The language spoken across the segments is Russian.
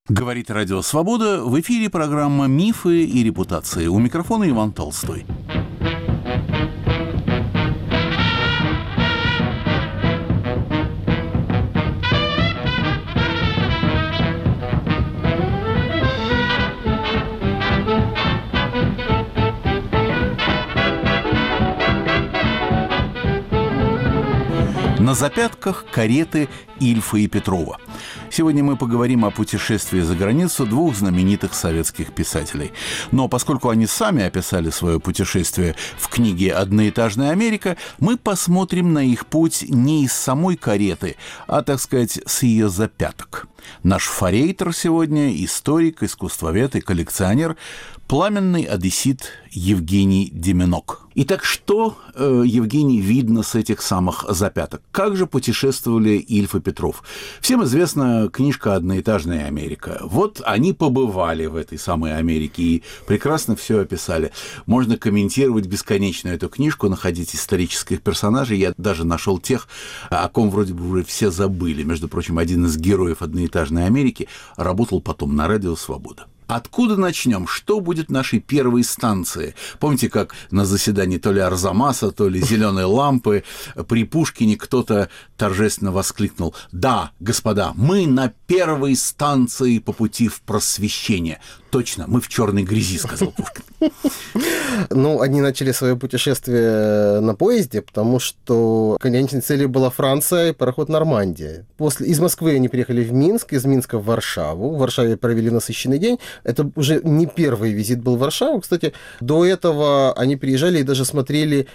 Говорит Радио Свобода. В эфире программа «Мифы и репутации». У микрофона Иван Толстой. На запятках кареты Ильфа и Петрова. Сегодня мы поговорим о путешествии за границу двух знаменитых советских писателей. Но поскольку они сами описали свое путешествие в книге «Одноэтажная Америка», мы посмотрим на их путь не из самой кареты, а, так сказать, с ее запяток. Наш форейтор сегодня – историк, искусствовед и коллекционер, пламенный одессит Евгений Деменок. Итак, что, Евгений, видно с этих самых запяток? Как же путешествовали Ильф и Петров? Всем известна книжка «Одноэтажная Америка». Вот они побывали в этой самой Америке и прекрасно все описали. Можно комментировать бесконечно эту книжку, находить исторических персонажей. Я даже нашел тех, о ком вроде бы уже все забыли. Между прочим, один из героев «Одноэтажной Америки» работал потом на Радио Свобода. Откуда начнем? Что будет нашей первой станцией? Помните, как на заседании то ли Арзамаса, то ли Зеленой лампы при Пушкине кто-то торжественно воскликнул: «Да, господа, мы на первой станции по пути в просвещение». Точно, мы в черной грязи, сказал Пушкин. Ну, они начали свое путешествие на поезде, потому что конечной целью была Франция и пароход «Нормандия». Из Москвы они приехали в Минск, из Минска в Варшаву. В Варшаве провели насыщенный день. Это уже не первый визит был в Варшаву. Кстати, до этого они приезжали и даже смотрели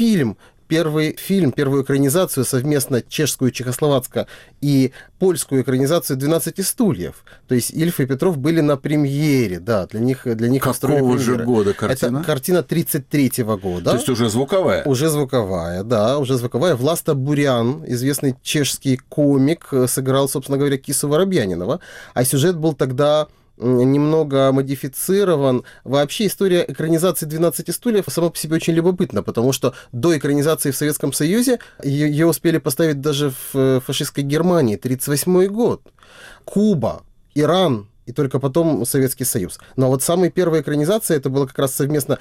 первую экранизацию совместно чешскую, чехословацкую и польскую экранизацию «12 стульев». То есть Ильф и Петров были на премьере, да, для них Какого же года картина? Это картина 1933 года. То есть уже звуковая? Уже звуковая, да, уже звуковая. Власта Бурян, известный чешский комик, сыграл, собственно говоря, Кису Воробьянинова, а сюжет был тогда немного модифицирован. Вообще история экранизации «12 стульев» сама по себе очень любопытна, потому что до экранизации в Советском Союзе ее успели поставить даже в фашистской Германии, 1938 год. Куба, Иран и только потом Советский Союз. Но вот самая первая экранизация, это была как раз совместно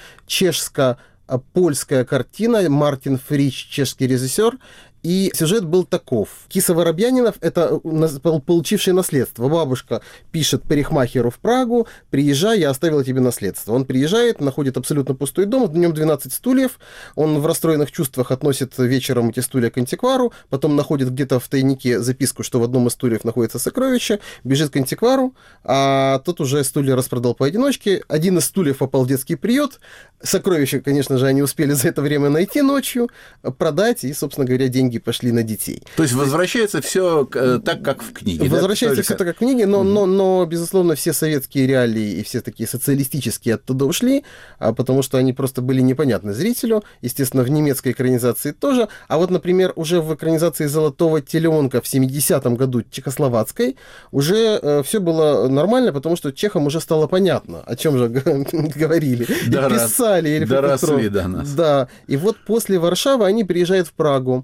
чешско-польская картина, Мартин Фрич, чешский режиссер. И сюжет был таков. Киса Воробьянинов – это получивший наследство. Бабушка пишет парикмахеру в Прагу: «Приезжай, я оставила тебе наследство». Он приезжает, находит абсолютно пустой дом, в нем 12 стульев. Он в расстроенных чувствах относит вечером эти стулья к антиквару, потом находит где-то в тайнике записку, что в одном из стульев находится сокровище, бежит к антиквару, а тот уже стулья распродал поодиночке. Один из стульев попал в детский приют. Сокровища, конечно же, они успели за это время найти ночью, продать, и, собственно говоря, деньги пошли на детей. То есть возвращается все так, как в книге. Возвращается все так, как в книге, но, безусловно, все советские реалии и все такие социалистические оттуда ушли, потому что они просто были непонятны зрителю. Естественно, в немецкой экранизации тоже. А вот, например, уже в экранизации «Золотого теленка» в 70-м году чехословацкой уже все было нормально, потому что чехам уже стало понятно, о чем же говорили. Да, и писали Ильф и Петров. Доросли до нас. Да. И вот после Варшавы они приезжают в Прагу.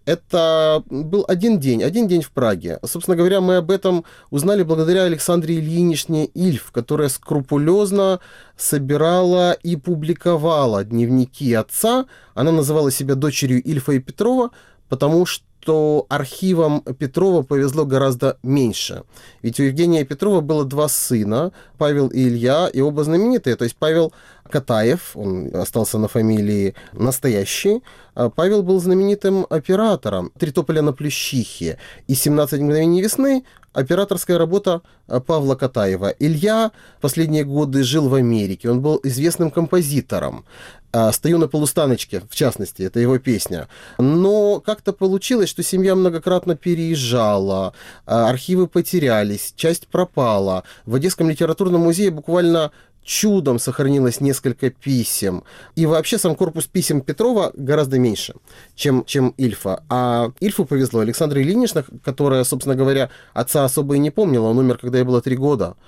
Это был один день в Праге. Собственно говоря, мы об этом узнали благодаря Александре Ильиничне Ильф, которая скрупулезно собирала и публиковала дневники отца. Она называла себя дочерью Ильфа и Петрова, потому что архивам Петрова повезло гораздо меньше. Ведь у Евгения Петрова было два сына, Павел и Илья, и оба знаменитые. То есть Павел Катаев, он остался на фамилии настоящий. Павел был знаменитым оператором «Три тополя на Плющихе» и «17 мгновений весны». Операторская работа Павла Катаева. Илья последние годы жил в Америке. Он был известным композитором. «Стою на полустаночке», в частности, это его песня. Но как-то получилось, что семья многократно переезжала, архивы потерялись, часть пропала. В Одесском литературном музее буквально чудом сохранилось несколько писем. И вообще сам корпус писем Петрова гораздо меньше, чем Ильфа. А Ильфу повезло. Александра Ильинична, которая, собственно говоря, отца особо и не помнила, он умер, когда ей было 3 года.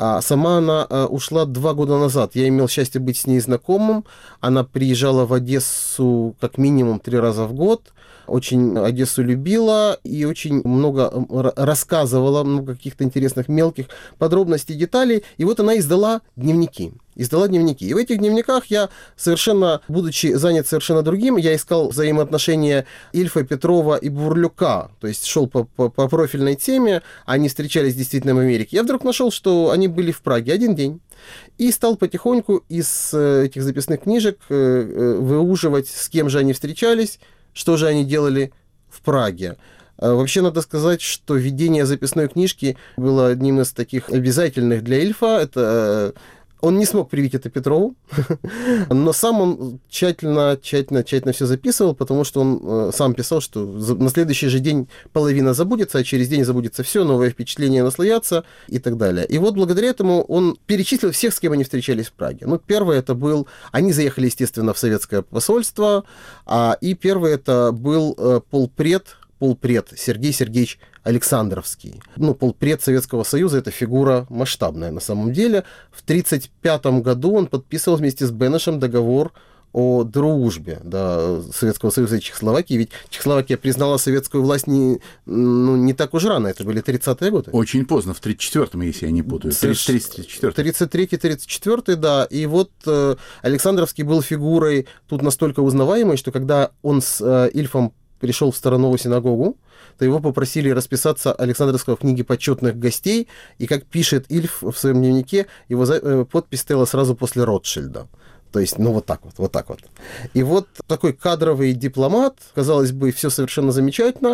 А сама она ушла 2 года назад. Я имел счастье быть с ней знакомым. Она приезжала в Одессу как минимум 3 раза в год. Очень Одессу любила и очень много рассказывала, много каких-то интересных мелких подробностей, деталей. И вот она издала дневники. И в этих дневниках я, совершенно, будучи занят совершенно другим, я искал взаимоотношения Ильфа, Петрова и Бурлюка. То есть шел по профильной теме, они встречались действительно в Америке. Я вдруг нашел, что они были в Праге 1 день. И стал потихоньку из этих записных книжек выуживать, с кем же они встречались, что же они делали в Праге. Вообще, надо сказать, что ведение записной книжки было одним из таких обязательных для Ильфа. Он не смог привить это Петрову, но сам он тщательно все записывал, потому что он сам писал, что на следующий же день половина забудется, а через день забудется все, новые впечатления наслоятся и так далее. И вот благодаря этому он перечислил всех, с кем они встречались в Праге. Ну, первый это был... Они заехали, естественно, в советское посольство, и первый это был полпред Сергей Сергеевич Александровский. Полпред Советского Союза – это фигура масштабная на самом деле. В 1935 году он подписывал вместе с Бенешем договор о дружбе Советского Союза и Чехословакии. Ведь Чехословакия признала советскую власть не так уж рано, это были 30-е годы. Очень поздно, в 1934-м, если я не путаю. 33-34, да. И вот Александровский был фигурой тут настолько узнаваемой, что когда он с Ильфом пришел в Старанову синагогу, то его попросили расписаться Александровского в книге почетных гостей, и, как пишет Ильф в своем дневнике, его подпись стояла сразу после Ротшильда. То есть, вот так вот. И вот такой кадровый дипломат, казалось бы, все совершенно замечательно,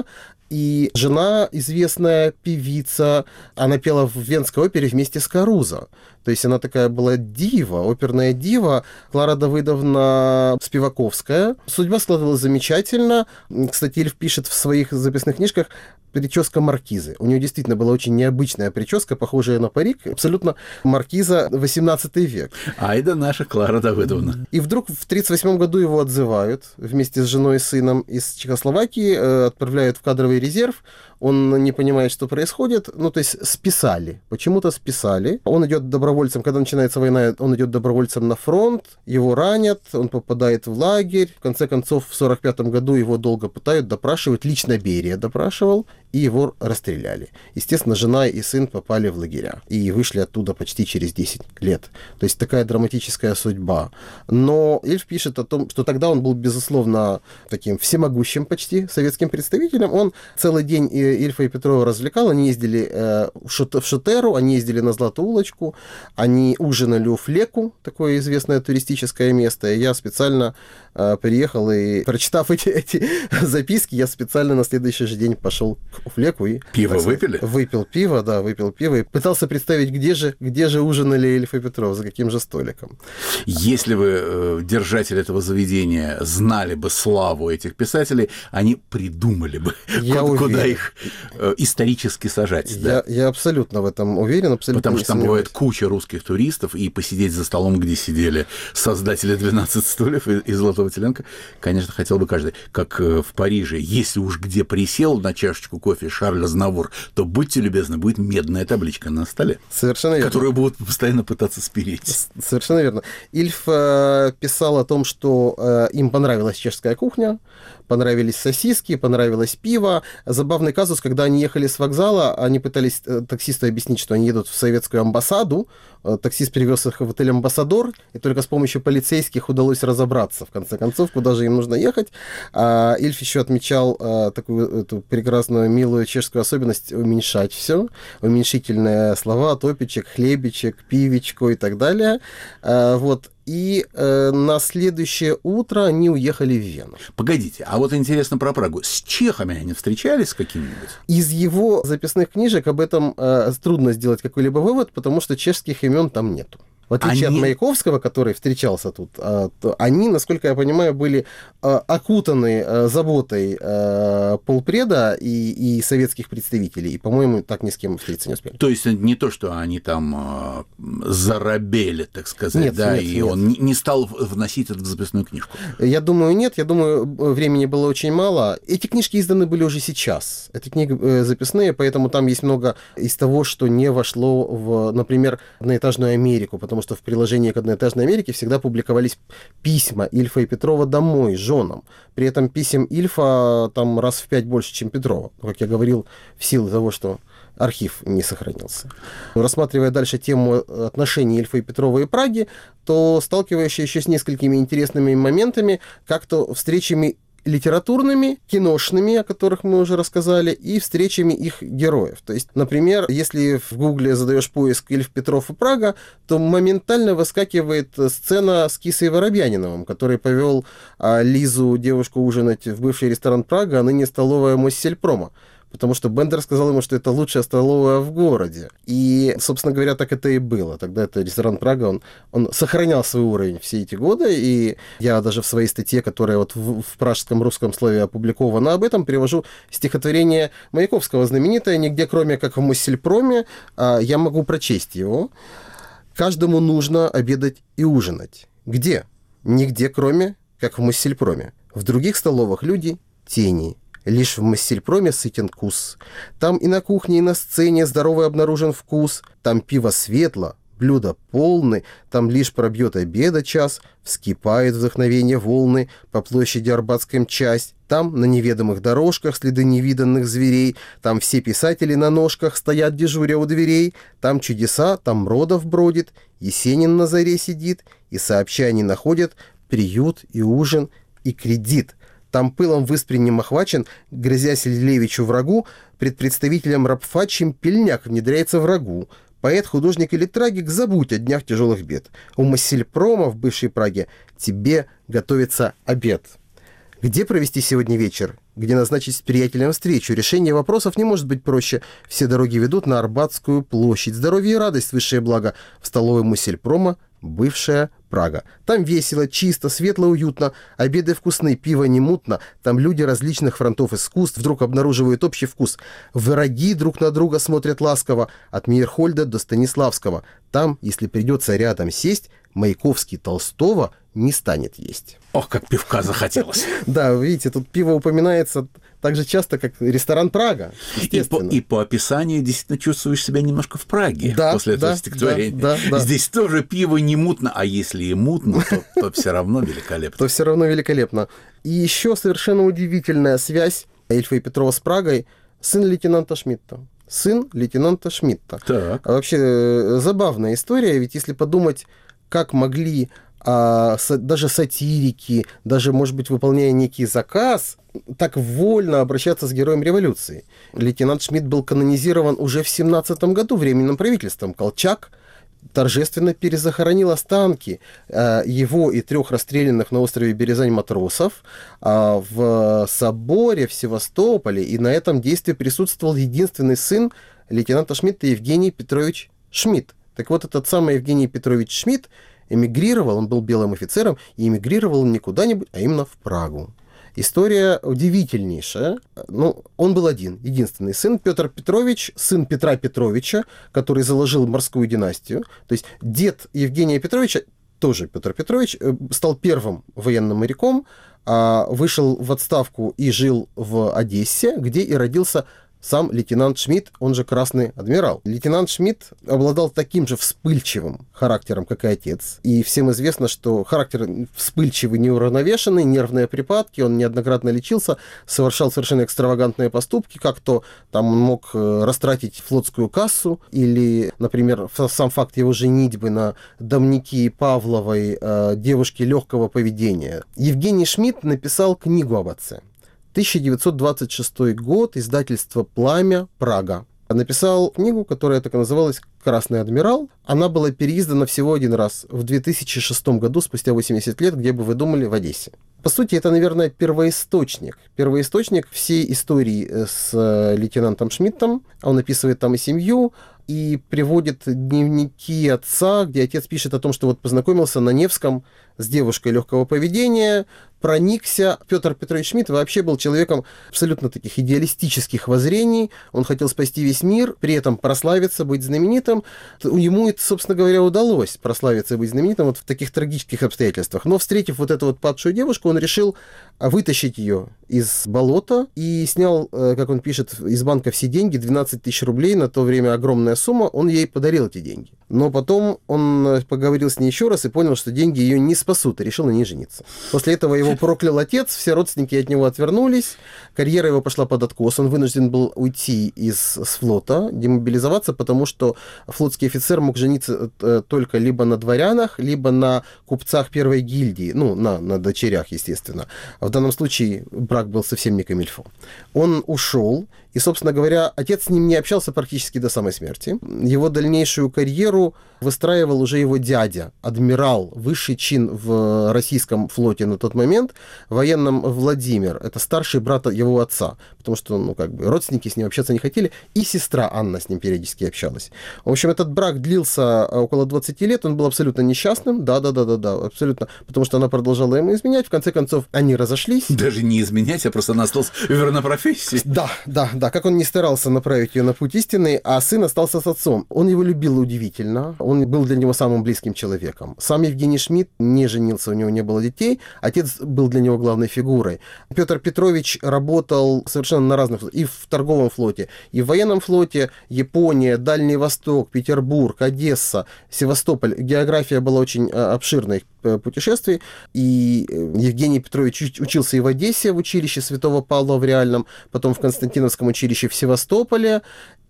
и жена, известная певица, она пела в Венской опере вместе с Карузо. То есть она такая была дива, оперная дива, Клара Давыдовна Спиваковская. Судьба складывалась замечательно. Кстати, Ильф пишет в своих записных книжках прическа маркизы. У нее действительно была очень необычная прическа, похожая на парик, абсолютно маркиза 18 век. Айда наша Клара Давыдовна. И вдруг в 1938 году его отзывают вместе с женой и сыном из Чехословакии, отправляют в кадровый резерв. Он не понимает, что происходит. То есть списали. Почему-то списали. Он идет добровольцем, когда начинается война, он идет добровольцем на фронт, его ранят, он попадает в лагерь. В конце концов, в 1945 году его долго пытают, допрашивают. Лично Берия допрашивал, и его расстреляли. Естественно, жена и сын попали в лагеря и вышли оттуда почти через 10 лет. То есть такая драматическая судьба. Но Ильф пишет о том, что тогда он был, безусловно, таким всемогущим почти советским представителем. Он целый день Ильфа и Петрова развлекал. Они ездили в Шутеру, они ездили на Златую улочку, они ужинали у Флеку, такое известное туристическое место. И я специально приехал и, прочитав эти записки, я специально на следующий же день пошел к Флеку и... Пиво выпили? Выпил пиво и пытался представить, где же ужинали Ильф и Петров, за каким же столиком. Если бы держатели этого заведения знали бы славу этих писателей, они придумали бы, куда их исторически сажать. Я абсолютно в этом уверен, абсолютно. Потому что там бывает куча русских туристов, и посидеть за столом, где сидели создатели 12 стульев и Золотого теленка, конечно, хотел бы каждый. Как в Париже, если уж где присел на чашечку кофе Шарль Азнавур, то, будьте любезны, будет медная табличка на столе. Совершенно верно. Которую будут постоянно пытаться спереть. Совершенно верно. Ильф писал о том, что им понравилась чешская кухня, понравились сосиски, понравилось пиво. Забавный казус, когда они ехали с вокзала, они пытались таксисту объяснить, что они едут в советскую амбассаду. Таксист привез их в отель «Амбассадор», и только с помощью полицейских удалось разобраться, в конце концов, куда же им нужно ехать. Ильф еще отмечал такую эту прекрасную, милую чешскую особенность уменьшать все. Уменьшительные слова, топичек, хлебичек, пивечко и так далее. И на следующее утро они уехали в Вену. Погодите, а вот интересно про Прагу. С чехами они встречались какими-нибудь? Из его записных книжек об этом трудно сделать какой-либо вывод, потому что чешских имен там нету. В отличие от Маяковского, который встречался тут, они, насколько я понимаю, были окутаны заботой полпреда и советских представителей. И, по-моему, так ни с кем встретиться не успели. То есть не то, что они там заробели, так сказать, нет, да, нет, и нет. он не стал вносить это в записную книжку? Я думаю, нет. Я думаю, времени было очень мало. Эти книжки изданы были уже сейчас. Эти книги записные, поэтому там есть много из того, что не вошло в, например, «Одноэтажную Америку», потому что в приложении к «Одноэтажной Америке» всегда публиковались письма Ильфа и Петрова домой, женам. При этом писем Ильфа там раз в 5 больше, чем Петрова. Как я говорил, в силу того, что архив не сохранился. Рассматривая дальше тему отношений Ильфа и Петрова и Праги, то сталкиваешься еще с несколькими интересными моментами, как-то встречами литературными, киношными, о которых мы уже рассказали, и встречами их героев. То есть, например, если в Гугле задаешь поиск Ильф, Петров и Прага, то моментально выскакивает сцена с Кисой Воробьяниновым, который повел Лизу, девушку, ужинать в бывший ресторан Прага, а ныне столовая Моссельпрома. Потому что Бендер сказал ему, что это лучшая столовая в городе. И, собственно говоря, так это и было. Тогда это ресторан Прага, он сохранял свой уровень все эти годы. И я даже в своей статье, которая вот в пражском русском слове опубликована об этом, привожу стихотворение Маяковского знаменитое «Нигде, кроме как в Моссельпроме». Я могу прочесть его. «Каждому нужно обедать и ужинать. Где? Нигде, кроме как в Моссельпроме. В других столовых люди – тени. Лишь в Моссельпроме сытен кус. Там и на кухне, и на сцене здоровый обнаружен вкус. Там пиво светло, блюда полны, там лишь пробьет обеда час, вскипает вдохновение волны, по площади Арбатской мчась. Там на неведомых дорожках следы невиданных зверей, там все писатели на ножках стоят дежуря у дверей, там чудеса, там Родов бродит, Есенин на заре сидит, и сообща они находят приют и ужин и кредит. Там пылом выспренним охвачен, грозясь Лилевичу врагу, пред представителем рабфачьим пельняк внедряется врагу. Поэт, художник или трагик, забудь о днях тяжелых бед. У Моссельпрома в бывшей Праге тебе готовится обед. Где провести сегодня вечер? Где назначить с приятелем встречу? Решение вопросов не может быть проще. Все дороги ведут на Арбатскую площадь. Здоровье и радость, высшее благо. В столовой Моссельпрома бывшая Прага. Там весело, чисто, светло, уютно. Обеды вкусные, пиво не мутно. Там люди различных фронтов искусств вдруг обнаруживают общий вкус. Враги друг на друга смотрят ласково. От Мейерхольда до Станиславского. Там, если придется рядом сесть, Маяковский Толстого не станет есть. Ох, как пивка захотелось. Да, видите, тут пиво упоминается так же часто, как ресторан Прага. И по описанию действительно чувствуешь себя немножко в Праге после этого стихотворения. Да. Здесь тоже пиво не мутно, а если и мутно, то все равно великолепно. То все равно великолепно. И еще совершенно удивительная связь Ильфа и Петрова с Прагой. Сын лейтенанта Шмидта. Так. А вообще забавная история, ведь если подумать, как могли даже сатирики, даже, может быть, выполняя некий заказ, так вольно обращаться с героем революции. Лейтенант Шмидт был канонизирован уже в 17 году временным правительством. Колчак торжественно перезахоронил останки его и 3 расстрелянных на острове Березань матросов в соборе в Севастополе, и на этом действии присутствовал единственный сын лейтенанта Шмидта Евгений Петрович Шмидт. Так вот, этот самый Евгений Петрович Шмидт эмигрировал, он был белым офицером, и эмигрировал не куда-нибудь, а именно в Прагу. История удивительнейшая. Он был единственный сын. Петр Петрович, сын Петра Петровича, который заложил морскую династию. То есть дед Евгения Петровича, тоже Петр Петрович, стал первым военным моряком, вышел в отставку и жил в Одессе, где и родился сам лейтенант Шмидт, он же Красный адмирал. Лейтенант Шмидт обладал таким же вспыльчивым характером, как и отец. И всем известно, что характер вспыльчивый, неуравновешенный, нервные припадки, он неоднократно лечился, совершал совершенно экстравагантные поступки, как то там он мог растратить флотскую кассу, или, например, сам факт его женитьбы на Домники Павловой, девушке легкого поведения. Евгений Шмидт написал книгу об отце. 1926 год, издательство «Пламя», Прага. Написал книгу, которая так и называлась «Красный адмирал». Она была переиздана всего один раз, в 2006 году, спустя 80 лет, где бы вы думали, в Одессе. По сути, это, наверное, первоисточник всей истории с лейтенантом Шмидтом. Он описывает там и семью, и приводит дневники отца, где отец пишет о том, что вот познакомился на Невском с девушкой легкого поведения, проникся. Петр Петрович Шмидт вообще был человеком абсолютно таких идеалистических воззрений. Он хотел спасти весь мир, при этом прославиться, быть знаменитым. Ему это, собственно говоря, удалось прославиться и быть знаменитым вот в таких трагических обстоятельствах. Но, встретив вот эту вот падшую девушку, он решил вытащить ее из болота и снял, как он пишет, из банка все деньги, 12 тысяч рублей, на то время огромная сумма, он ей подарил эти деньги. Но потом он поговорил с ней еще раз и понял, что деньги ее не спасут, и решил на ней жениться. После этого его проклял отец, все родственники от него отвернулись, карьера его пошла под откос, он вынужден был уйти с флота, демобилизоваться, потому что флотский офицер мог жениться только либо на дворянах, либо на купцах первой гильдии, ну, на дочерях, естественно. В данном случае брак был совсем не камильфо. Он ушел, и, собственно говоря, отец с ним не общался практически до самой смерти. Его дальнейшую карьеру выстраивал уже его дядя, адмирал, высший чин в российском флоте на тот момент, военном Владимир. Это старший брат его отца, потому что, ну, как бы, родственники с ним общаться не хотели, и сестра Анна с ним периодически общалась. В общем, этот брак длился около 20 лет, он был абсолютно несчастным, да, абсолютно, потому что она продолжала ему изменять, в конце концов, они разошлись. Даже не изменять, а просто она осталась верна профессии. Да, как он не старался направить ее на путь истинный, а сын остался с отцом. Он его любил удивительно, он был для него самым близким человеком. Сам Евгений Шмидт не женился, у него не было детей, отец был для него главной фигурой. Петр Петрович работал совершенно на разных, и в торговом флоте, и в военном флоте, Япония, Дальний Восток, Петербург, Одесса, Севастополь. География была очень обширной путешествий, и Евгений Петрович учился и в Одессе, в училище Святого Павла в Реальном, потом в Константиновском училище в Севастополе,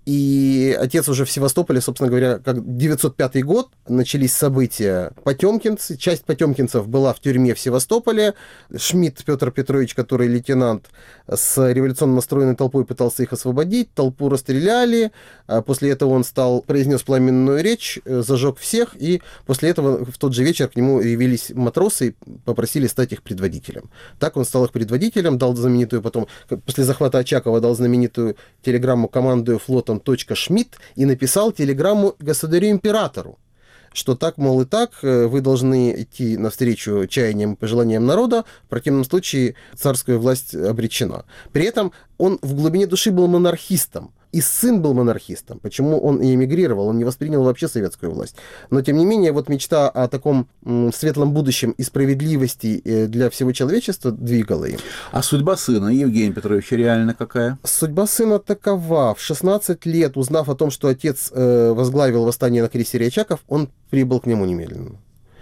и отец уже в Севастополе, собственно говоря, как 905 год, начались события потемкинцы, часть потемкинцев была в тюрьме в Севастополе, Шмидт Петр Петрович, который лейтенант, с революционно настроенной толпой пытался их освободить, толпу расстреляли, после этого он произнес пламенную речь, зажег всех, и после этого в тот же вечер к нему явились матросы и попросили стать их предводителем. Так он стал их предводителем, дал знаменитую потом, после захвата Очакова, дал знаменитую телеграмму «Командую флотом Шмидт» и написал телеграмму государю-императору, что так, мол, и так, вы должны идти навстречу чаяниям и пожеланиям народа, в противном случае царская власть обречена. При этом он в глубине души был монархистом, и сын был монархистом. Почему он и эмигрировал, он не воспринял вообще советскую власть. Но, тем не менее, вот мечта о таком светлом будущем и справедливости для всего человечества двигала им. А судьба сына Евгения Петровича реально какая? Судьба сына такова. В 16 лет, узнав о том, что отец возглавил восстание на крейсере Очаков, он прибыл к нему немедленно.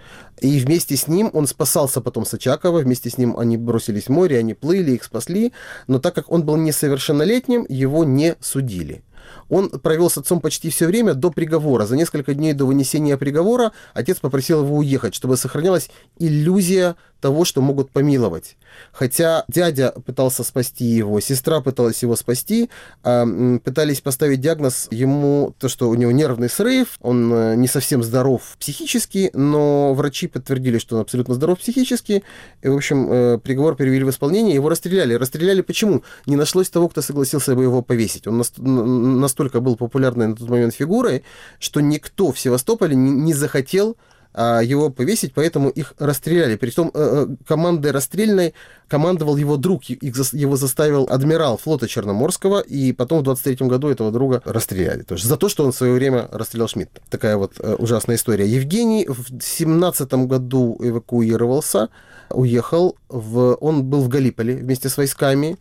И вместе с ним он спасался потом с Очакова, вместе с ним они бросились в море, они плыли, их спасли, но так как он был несовершеннолетним, его не судили. Он провел с отцом почти все время до приговора. За несколько дней до вынесения приговора отец попросил его уехать, чтобы сохранялась иллюзия того, что могут помиловать. Хотя дядя пытался спасти его, сестра пыталась его спасти, пытались поставить диагноз ему, то, что у него нервный срыв, он не совсем здоров психически, но врачи подтвердили, что он абсолютно здоров психически, и, в общем, приговор привели в исполнение, его расстреляли. Расстреляли почему? Не нашлось того, кто согласился бы его повесить. Он настолько был популярной на тот момент фигурой, что никто в Севастополе не захотел его повесить, поэтому их расстреляли. Притом командой расстрельной командовал его друг, его заставил адмирал флота Черноморского, и потом в 23 году этого друга расстреляли. То есть за то, что он в свое время расстрелял Шмидта. Такая вот ужасная история. Евгений в 17 году эвакуировался, уехал, он был в Галиполе вместе с войсками,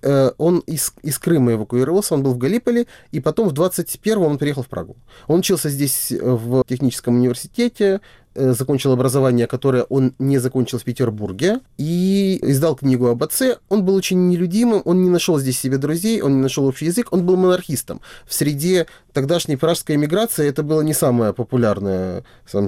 он из Крыма эвакуировался, он был в Галиполе, и потом в 21-м он приехал в Прагу. Он учился здесь в техническом университете, закончил образование, которое он не закончил в Петербурге, и издал книгу об отце. Он был очень нелюдимым, он не нашел здесь себе друзей, он не нашел общий язык, он был монархистом. В среде тогдашней пражской эмиграции это было не самое популярное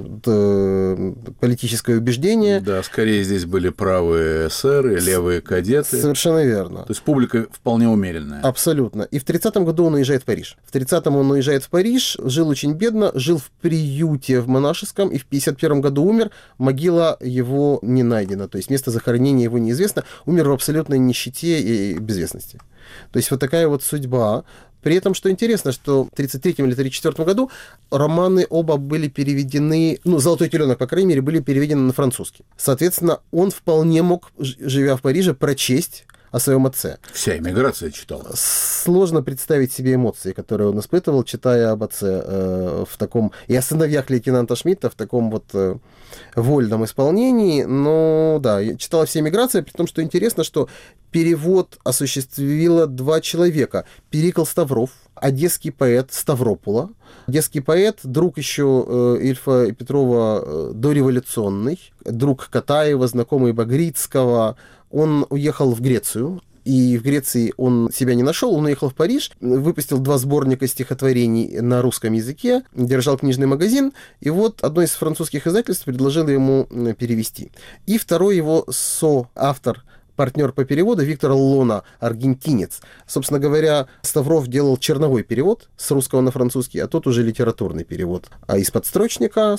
политическое убеждение. Да, скорее здесь были правые эсеры, левые кадеты. Совершенно верно. То есть публика вполне умеренная. Абсолютно. И в 30-м году он уезжает в Париж. В 30-м он уезжает в Париж, жил очень бедно, жил в приюте в монашеском, и в 51 1951 году умер, могила его не найдена, то есть место захоронения его неизвестно, умер в абсолютной нищете и безвестности. То есть вот такая вот судьба. При этом, что интересно, что в 1933 или 1934 году романы оба были переведены, «Золотой теленок», по крайней мере, были переведены на французский. Соответственно, он вполне мог, живя в Париже, прочесть о своем отце. Вся эмиграция читала. Сложно представить себе эмоции, которые он испытывал, читая об отце в таком... и о сыновьях лейтенанта Шмидта в таком вот вольном исполнении. Но да, читала вся эмиграция, при том, что интересно, что перевод осуществило два человека. Перикл Ставров, одесский поэт Ставропула. Одесский поэт, друг еще Ильфа и Петрова дореволюционный, друг Катаева, знакомый Багрицкого. Он уехал в Грецию, и в Греции он себя не нашел, он уехал в Париж, выпустил 2 сборника стихотворений на русском языке, держал книжный магазин, и вот одно из французских издательств предложило ему перевести. И второй его соавтор, партнер по переводу Виктор Лона, аргентинец. Собственно говоря, Ставров делал черновой перевод с русского на французский, а тот уже литературный перевод. А с подстрочника.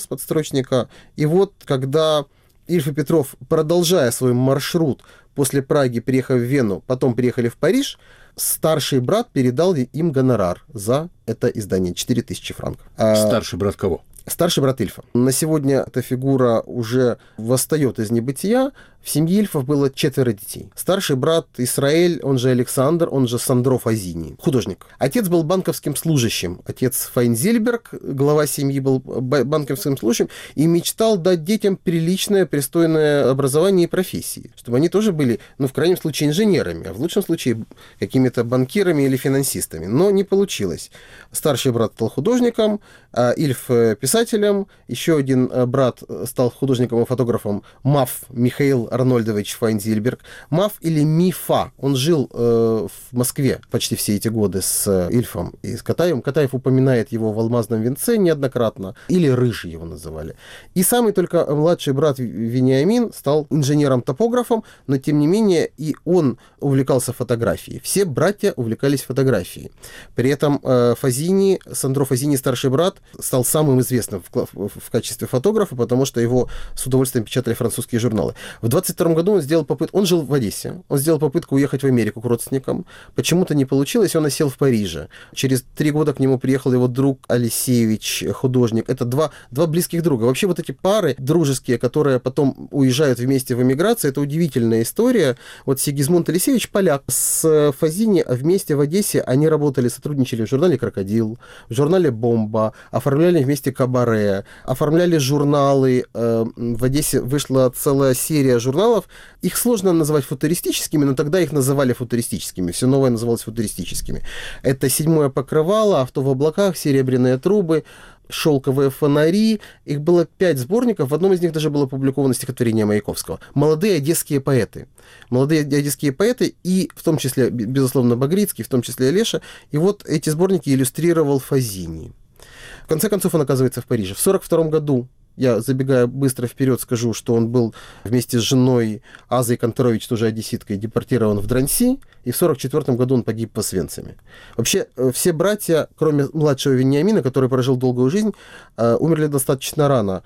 И вот когда Ильф и Петров, продолжая свой маршрут после Праги, приехав в Вену, потом приехали в Париж, старший брат передал им гонорар за это издание, 4000 франков. Старший брат кого? Старший брат Ильфа. На сегодня эта фигура уже восстает из небытия. В семье Ильфов было 4 детей. Старший брат Исраэль, он же Александр, он же Сандро Фазини, художник. Отец был банковским служащим. Отец Файнзельберг, глава семьи, был банковским служащим и мечтал дать детям приличное, пристойное образование и профессии, чтобы они тоже были, в крайнем случае, инженерами, а в лучшем случае какими-то банкирами или финансистами. Но не получилось. Старший брат стал художником, а Ильф писателем, еще один брат стал художником и фотографом Маф Михаил Арнольдович Файнзельберг. Маф или Мифа. Он жил в Москве почти все эти годы с Ильфом и с Катаевым. Катаев упоминает его в «Алмазном венце» неоднократно. Или «Рыжий» его называли. И самый только младший брат Вениамин стал инженером-топографом, но тем не менее и он увлекался фотографией. Все братья увлекались фотографией. При этом Фазини, Сандро Фазини, старший брат, стал самым известным в качестве фотографа, потому что его с удовольствием печатали французские журналы. В 22 году он сделал попытку, он жил в Одессе, он сделал попытку уехать в Америку к родственникам, почему-то не получилось, он осел в Париже. Через 3 года к нему приехал его друг Алексеевич, художник. Это два близких друга. Вообще вот эти пары дружеские, которые потом уезжают вместе в эмиграцию, это удивительная история. Вот Сигизмунд Алексеевич, поляк, с Фазини вместе в Одессе они работали, сотрудничали в журнале «Крокодил», в журнале «Бомба», оформляли вместе кабаре, оформляли журналы. В Одессе вышла целая серия журналов. Их сложно называть футуристическими, но тогда их называли футуристическими. Все новое называлось футуристическими. Это «Седьмое покрывало», «Авто в облаках», «Серебряные трубы», «Шелковые фонари». Их было 5 сборников. В одном из них даже было опубликовано стихотворение Маяковского. «Молодые одесские поэты». Молодые одесские поэты, и в том числе, безусловно, Багрицкий, в том числе Олеша. И вот эти сборники иллюстрировал Фазини. В конце концов, он оказывается в Париже. В 1942 году, я, забегая быстро вперед, скажу, что он был вместе с женой Азой Конторович, тоже одесситкой, депортирован в Дранси, и в 1944 году он погиб по Освенциме. Вообще, все братья, кроме младшего Вениамина, который прожил долгую жизнь, умерли достаточно рано.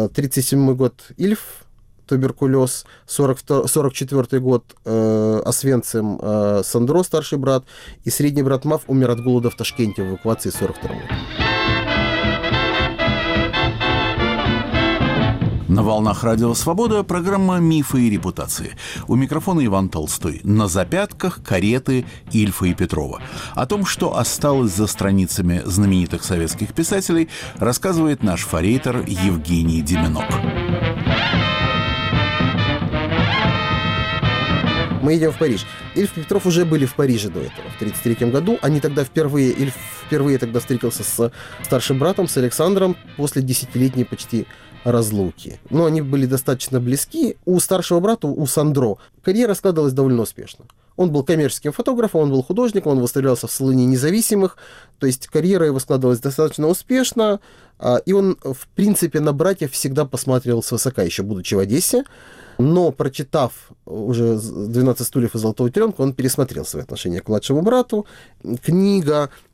1937 год Ильф, туберкулез, 1944 год Освенцим, Сандро, старший брат, и средний брат Маф умер от голода в Ташкенте в эвакуации в 1942 году. На волнах Радио Свобода программа «Мифы и репутации». У микрофона Иван Толстой. На запятках кареты Ильфа и Петрова. О том, что осталось за страницами знаменитых советских писателей, рассказывает наш форейтор Евгений Деменок. Мы едем в Париж. Ильф и Петров уже были в Париже до этого, в 1933 году. Они тогда Ильф впервые тогда встретился с старшим братом, с Александром, после 10-летней почти разлуки. Но они были достаточно близки. У старшего брата, у Сандро, карьера складывалась довольно успешно. Он был коммерческим фотографом, он был художником, он выставлялся в салоне независимых, то есть карьера его складывалась достаточно успешно, и он, в принципе, на братьев всегда посматривал свысока, еще будучи в Одессе. Но, прочитав уже «12 стульев и золотого теленка», он пересмотрел свои отношения к младшему брату. Книга,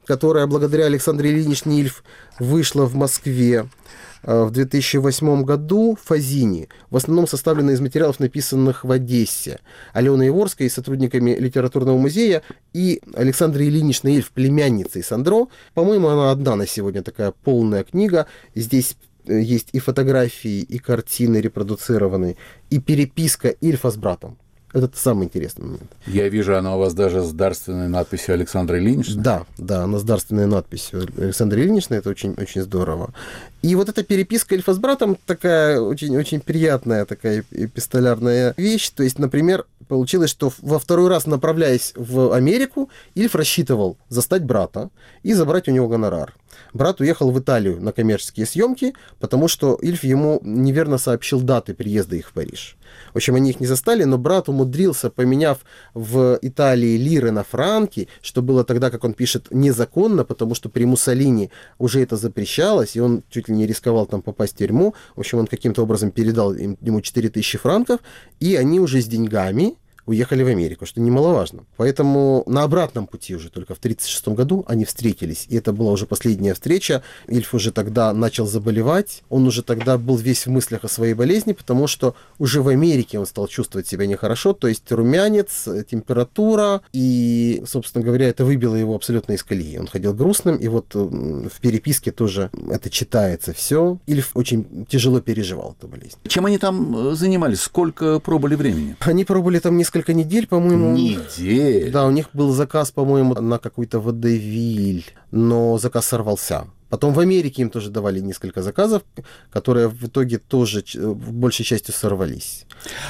которая благодаря Александре Ильиничне Ильф вышла в Москве в 2008 году, «Фазини», в основном составлена из материалов, написанных в Одессе Аленой Иворской, сотрудниками литературного музея, и Александрой Ильиничной Ильф, племянницей Сандро. По-моему, она одна на сегодня такая полная книга. Здесь есть и фотографии, и картины репродуцированные, и переписка Ильфа с братом. Это самый интересный момент. Я вижу, она у вас даже с дарственной надписью Александра Ильинична. Да, она с дарственной надписью Александра Ильинична, это очень, очень здорово. И вот эта переписка Ильфа с братом такая очень, очень приятная такая эпистолярная вещь. То есть, например, получилось, что во второй раз, направляясь в Америку, Ильф рассчитывал застать брата и забрать у него гонорар. Брат уехал в Италию на коммерческие съемки, потому что Ильф ему неверно сообщил даты приезда их в Париж. В общем, они их не застали, но брат умудрился, поменяв в Италии лиры на франки, что было тогда, как он пишет, незаконно, потому что при Муссолини уже это запрещалось, и он чуть ли не рисковал там попасть в тюрьму. В общем, он каким-то образом передал ему 4000 франков, и они уже с деньгами уехали в Америку, что немаловажно. Поэтому на обратном пути уже только в 1936 году они встретились. И это была уже последняя встреча. Ильф уже тогда начал заболевать. Он уже тогда был весь в мыслях о своей болезни, потому что уже в Америке он стал чувствовать себя нехорошо. То есть румянец, температура. И, собственно говоря, это выбило его абсолютно из колеи. Он ходил грустным. И вот в переписке тоже это читается все. Ильф очень тяжело переживал эту болезнь. Чем они там занимались? Сколько пробыли времени? Они пробыли там несколько недель, по-моему. Недель? Да, у них был заказ, по-моему, на какой-то водевиль, но заказ сорвался. Потом в Америке им тоже давали несколько заказов, которые в итоге тоже в большей части сорвались.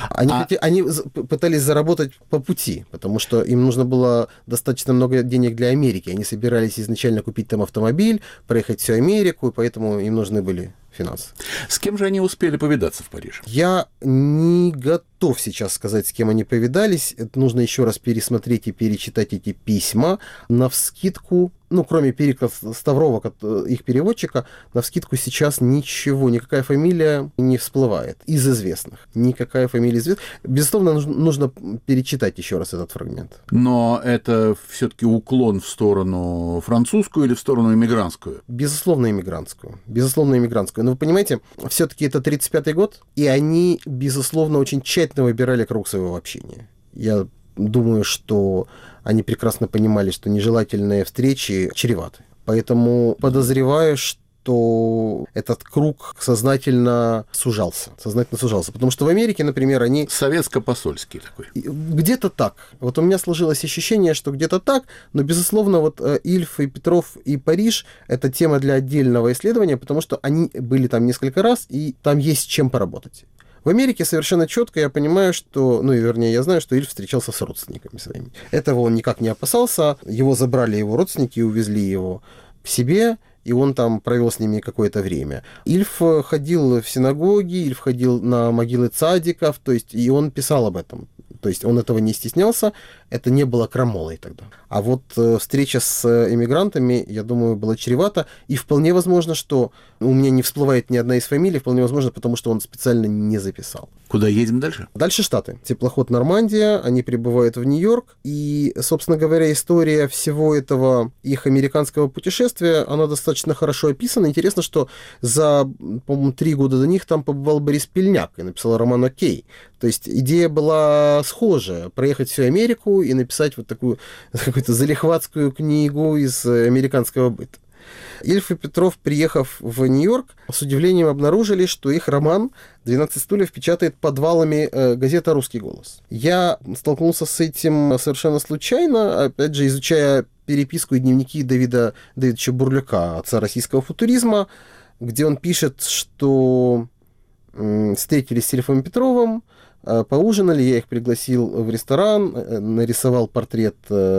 Они пытались заработать по пути, потому что им нужно было достаточно много денег для Америки. Они собирались изначально купить там автомобиль, проехать всю Америку, и поэтому им нужны были финансы. С кем же они успели повидаться в Париже? Я не готов сейчас сказать, с кем они повидались. Это нужно еще раз пересмотреть и перечитать эти письма. Навскидку, кроме Перикла Ставрова, их переводчика, навскидку сейчас ничего, никакая фамилия не всплывает из известных. Никакая фамилия известна. Безусловно, нужно перечитать еще раз этот фрагмент. Но это все-таки уклон в сторону французскую или в сторону иммигрантскую? Безусловно, иммигрантскую. Но вы понимаете, все-таки это 1935 год, и они, безусловно, очень тщательно выбирали круг своего общения. Я думаю, что они прекрасно понимали, что нежелательные встречи чреваты. Поэтому подозреваю, что этот круг сознательно сужался. Потому что в Америке, например, они... Советско-посольский такой. Где-то так. Вот у меня сложилось ощущение, что где-то так, но, безусловно, вот Ильф и Петров и Париж — это тема для отдельного исследования, потому что они были там несколько раз, и там есть чем поработать. В Америке совершенно четко я понимаю, что, я знаю, что Ильф встречался с родственниками своими. Этого он никак не опасался. Его забрали его родственники и увезли его к себе, и он там провел с ними какое-то время. Ильф ходил в синагоги, Ильф ходил на могилы цадиков, то есть, и он писал об этом. То есть он этого не стеснялся, это не было крамолой тогда. А вот встреча с эмигрантами, я думаю, была чревата, и вполне возможно, что у меня не всплывает ни одна из фамилий, вполне возможно, потому что он специально не записал. Куда едем дальше? Дальше Штаты. Теплоход «Нормандия», они прибывают в Нью-Йорк, и, собственно говоря, история всего этого их американского путешествия, она достаточно хорошо описана. Интересно, что за, по-моему, 3 года до них там побывал Борис Пельняк и написал роман «Окей». То есть идея была схожая — проехать всю Америку и написать вот такую какую-то залихватскую книгу из американского быта. Ильф и Петров, приехав в Нью-Йорк, с удивлением обнаружили, что их роман «12 стульев» печатает подвалами газета «Русский голос». Я столкнулся с этим совершенно случайно, опять же, изучая переписку и дневники Давида Давидовича Бурляка, отца российского футуризма, где он пишет, что встретились с Ильфом и Петровым, поужинали, я их пригласил в ресторан, нарисовал портрет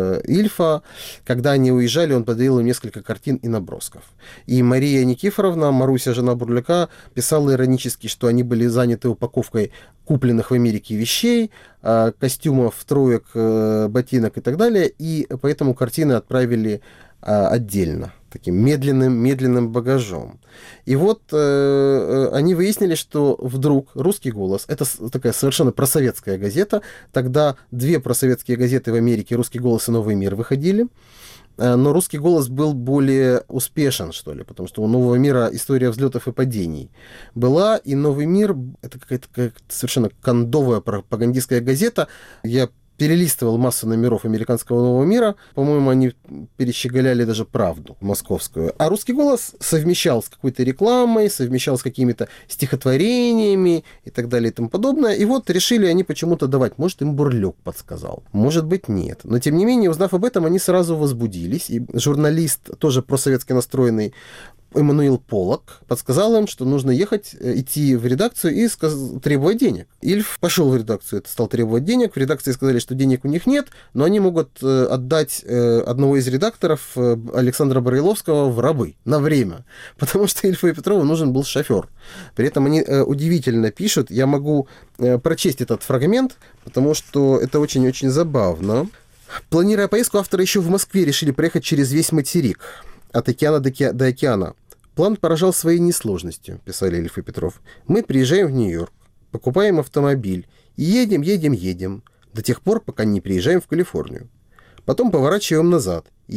Ильфа. Когда они уезжали, он подарил им несколько картин и набросков. И Мария Никифоровна, Маруся, жена Бурляка, писала иронически, что они были заняты упаковкой купленных в Америке вещей, костюмов, троек, ботинок и так далее, и поэтому картины отправили отдельно, таким медленным багажом. И вот они выяснили, что вдруг «Русский голос» — это такая совершенно просоветская газета. Тогда 2 просоветские газеты в Америке, «Русский голос» и «Новый мир», выходили. но «Русский голос» был более успешен, что ли, потому что у «Нового мира» история взлетов и падений была, и «Новый мир» — это какая-то совершенно кондовая пропагандистская газета. Я перелистывал массу номеров американского «Нового мира». По-моему, они перещеголяли даже «Правду» московскую. А «Русский голос» совмещал с какой-то рекламой, совмещал с какими-то стихотворениями и так далее и тому подобное. И вот решили они почему-то давать. Может, им Бурлюк подсказал. Может быть, нет. Но, тем не менее, узнав об этом, они сразу возбудились. И журналист, тоже просоветски настроенный, Эммануил Поллок подсказал им, что нужно идти в редакцию и требовать денег. Ильф пошел в редакцию, стал требовать денег. В редакции сказали, что денег у них нет, но они могут отдать одного из редакторов, Александра Брайловского, в рабы на время, потому что Ильфу и Петрову нужен был шофер. При этом они удивительно пишут. Я могу прочесть этот фрагмент, потому что это очень-очень забавно. Планируя поездку, авторы еще в Москве решили проехать через весь материк, от океана до океана. План поражал своей несложностью, писали Ильф и Петров. Мы приезжаем в Нью-Йорк, покупаем автомобиль и едем до тех пор, пока не приезжаем в Калифорнию. Потом поворачиваем назад и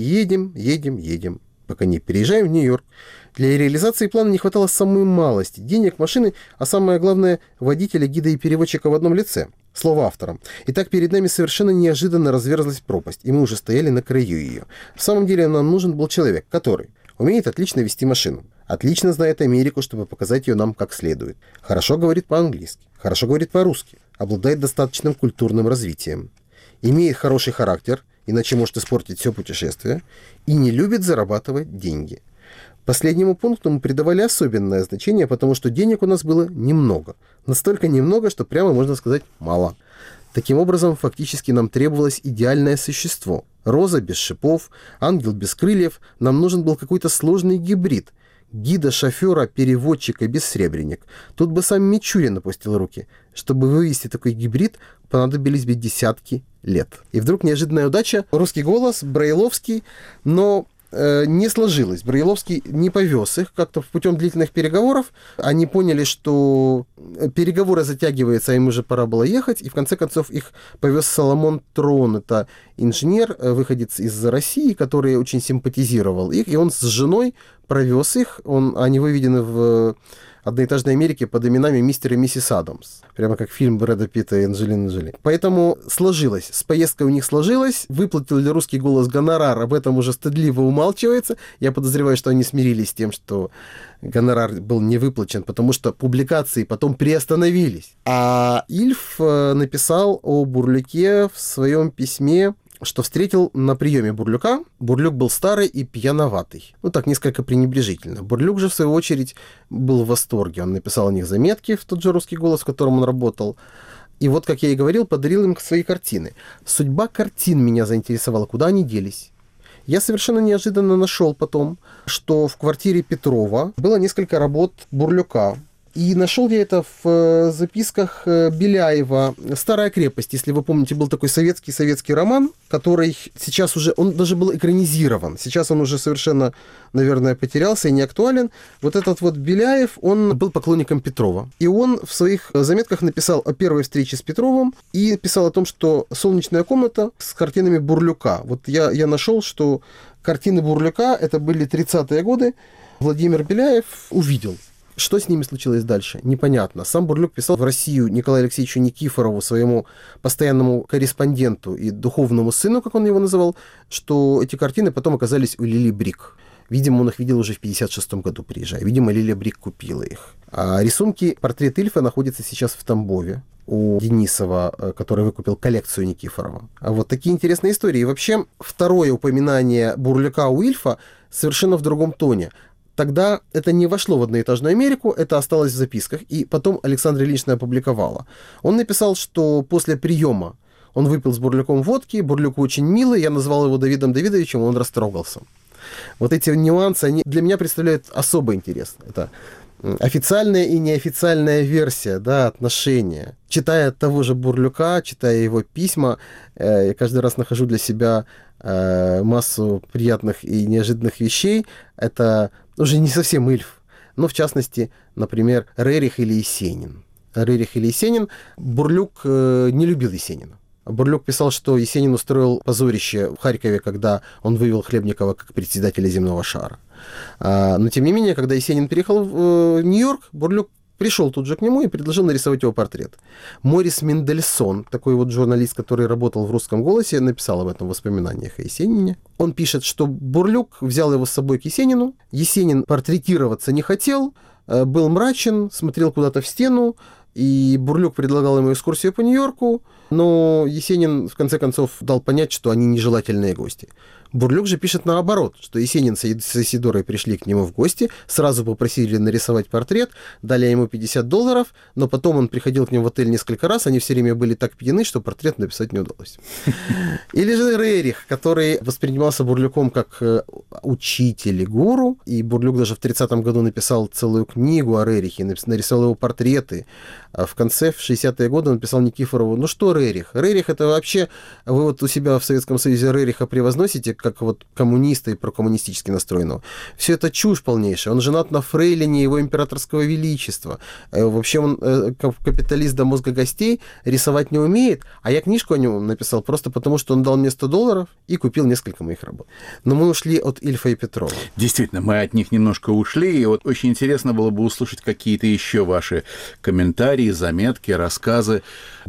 едем, пока не переезжаем в Нью-Йорк. Для реализации плана не хватало самой малости денег, машины, а самое главное – водителя, гида и переводчика в одном лице. Слово авторам. Итак, перед нами совершенно неожиданно разверзлась пропасть, и мы уже стояли на краю ее. В самом деле нам нужен был человек, который умеет отлично вести машину, отлично знает Америку, чтобы показать ее нам как следует, хорошо говорит по-английски, хорошо говорит по-русски, обладает достаточным культурным развитием, имеет хороший характер, иначе может испортить все путешествие, и не любит зарабатывать деньги. Последнему пункту мы придавали особенное значение, потому что денег у нас было немного. Настолько немного, что прямо можно сказать мало. Таким образом, фактически нам требовалось идеальное существо. Роза без шипов, ангел без крыльев. Нам нужен был какой-то сложный гибрид. Гида, шофера, переводчика, бессребренник. Тут бы сам Мичурин опустил руки. Чтобы вывести такой гибрид, понадобились бы десятки лет. И вдруг неожиданная удача. «Русский голос», Брайловский, но не сложилось. Брайловский не повез их как-то путем длительных переговоров. Они поняли, что переговоры затягиваются, а им уже пора было ехать. И в конце концов их повез Соломон Трон. Это инженер, выходец из России, который очень симпатизировал их. И он с женой провез их. Они выведены в одноэтажной Америке под именами мистер и миссис Адамс. Прямо как фильм Брэда Питта и Анджелины Джоли. Поэтому сложилось. С поездкой у них сложилось. Выплатил ли «Русский голос» гонорар, об этом уже стыдливо умалчивается. Я подозреваю, что они смирились с тем, что гонорар был не выплачен, потому что публикации потом приостановились. А Ильф написал о Бурлюке в своем письме, что встретил на приеме Бурлюка. Бурлюк был старый и пьяноватый. Так, несколько пренебрежительно. Бурлюк же, в свою очередь, был в восторге. Он написал о них заметки в тот же «Русский голос», в котором он работал. И вот, как я и говорил, подарил им свои картины. Судьба картин меня заинтересовала. Куда они делись? Я совершенно неожиданно нашел потом, что в квартире Петрова было несколько работ Бурлюка. И нашел я это в записках Беляева «Старая крепость». Если вы помните, был такой советский роман, который сейчас уже, он даже был экранизирован. Сейчас он уже совершенно, наверное, потерялся и не актуален. Вот этот вот Беляев, он был поклонником Петрова. И он в своих заметках написал о первой встрече с Петровым и писал о том, что «Солнечная комната» с картинами Бурлюка. Вот я нашел, что картины Бурлюка, это были 30-е годы, Владимир Беляев увидел. Что с ними случилось дальше? Непонятно. Сам Бурлюк писал в Россию Николаю Алексеевичу Никифорову, своему постоянному корреспонденту и духовному сыну, как он его называл, что эти картины потом оказались у Лили Брик. Видимо, он их видел уже в 1956 году, приезжая. Видимо, Лилия Брик купила их. А рисунки, портрет Ильфа находится сейчас в Тамбове у Денисова, который выкупил коллекцию Никифорова. А вот такие интересные истории. И вообще, второе упоминание Бурлюка у Ильфа совершенно в другом тоне. Тогда это не вошло в одноэтажную Америку, это осталось в записках, и потом Александра Ильинична опубликовала. Он написал, что после приема он выпил с Бурлюком водки, Бурлюк очень милый, я назвал его Давидом Давидовичем, он растрогался. Вот эти нюансы, они для меня представляют особый интерес. Это официальная и неофициальная версия, да, отношения. Читая того же Бурлюка, читая его письма, я каждый раз нахожу для себя массу приятных и неожиданных вещей. Это уже не совсем Ильф, но в частности, например, Рерих или Есенин. Рерих или Есенин. Бурлюк не любил Есенина. Бурлюк писал, что Есенин устроил позорище в Харькове, когда он вывел Хлебникова как председателя земного шара. Но, тем не менее, когда Есенин переехал в Нью-Йорк, Бурлюк пришел тут же к нему и предложил нарисовать его портрет. Морис Мендельсон, такой вот журналист, который работал в «Русском голосе», написал об этом в воспоминаниях о Есенине. Он пишет, что Бурлюк взял его с собой к Есенину. Есенин портретироваться не хотел, был мрачен, смотрел куда-то в стену, и Бурлюк предлагал ему экскурсию по Нью-Йорку, но Есенин, в конце концов, дал понять, что они нежелательные гости. Бурлюк же пишет наоборот, что Есенин с Исидорой пришли к нему в гости, сразу попросили нарисовать портрет, дали ему $50, но потом он приходил к ним в отель несколько раз, они все время были так пьяны, что портрет написать не удалось. Или же Рерих, который воспринимался Бурлюком как учитель и гуру, и Бурлюк даже в 30-м году написал целую книгу о Рерихе, нарисовал его портреты. А в конце, в 60-е годы, он написал Никифорову: ну что Рерих? Рерих это вообще, вы вот у себя в Советском Союзе Рериха превозносите как вот коммуниста и прокоммунистически настроенного. Все это чушь полнейшая. Он женат на фрейлине его императорского величества. Вообще он капиталист до мозга костей, рисовать не умеет, а я книжку о нем написал просто потому, что он дал мне $100 и купил несколько моих работ. Но мы ушли от Ильфа и Петрова. Действительно, мы от них немножко ушли, и вот очень интересно было бы услышать какие-то еще ваши комментарии, заметки, рассказы,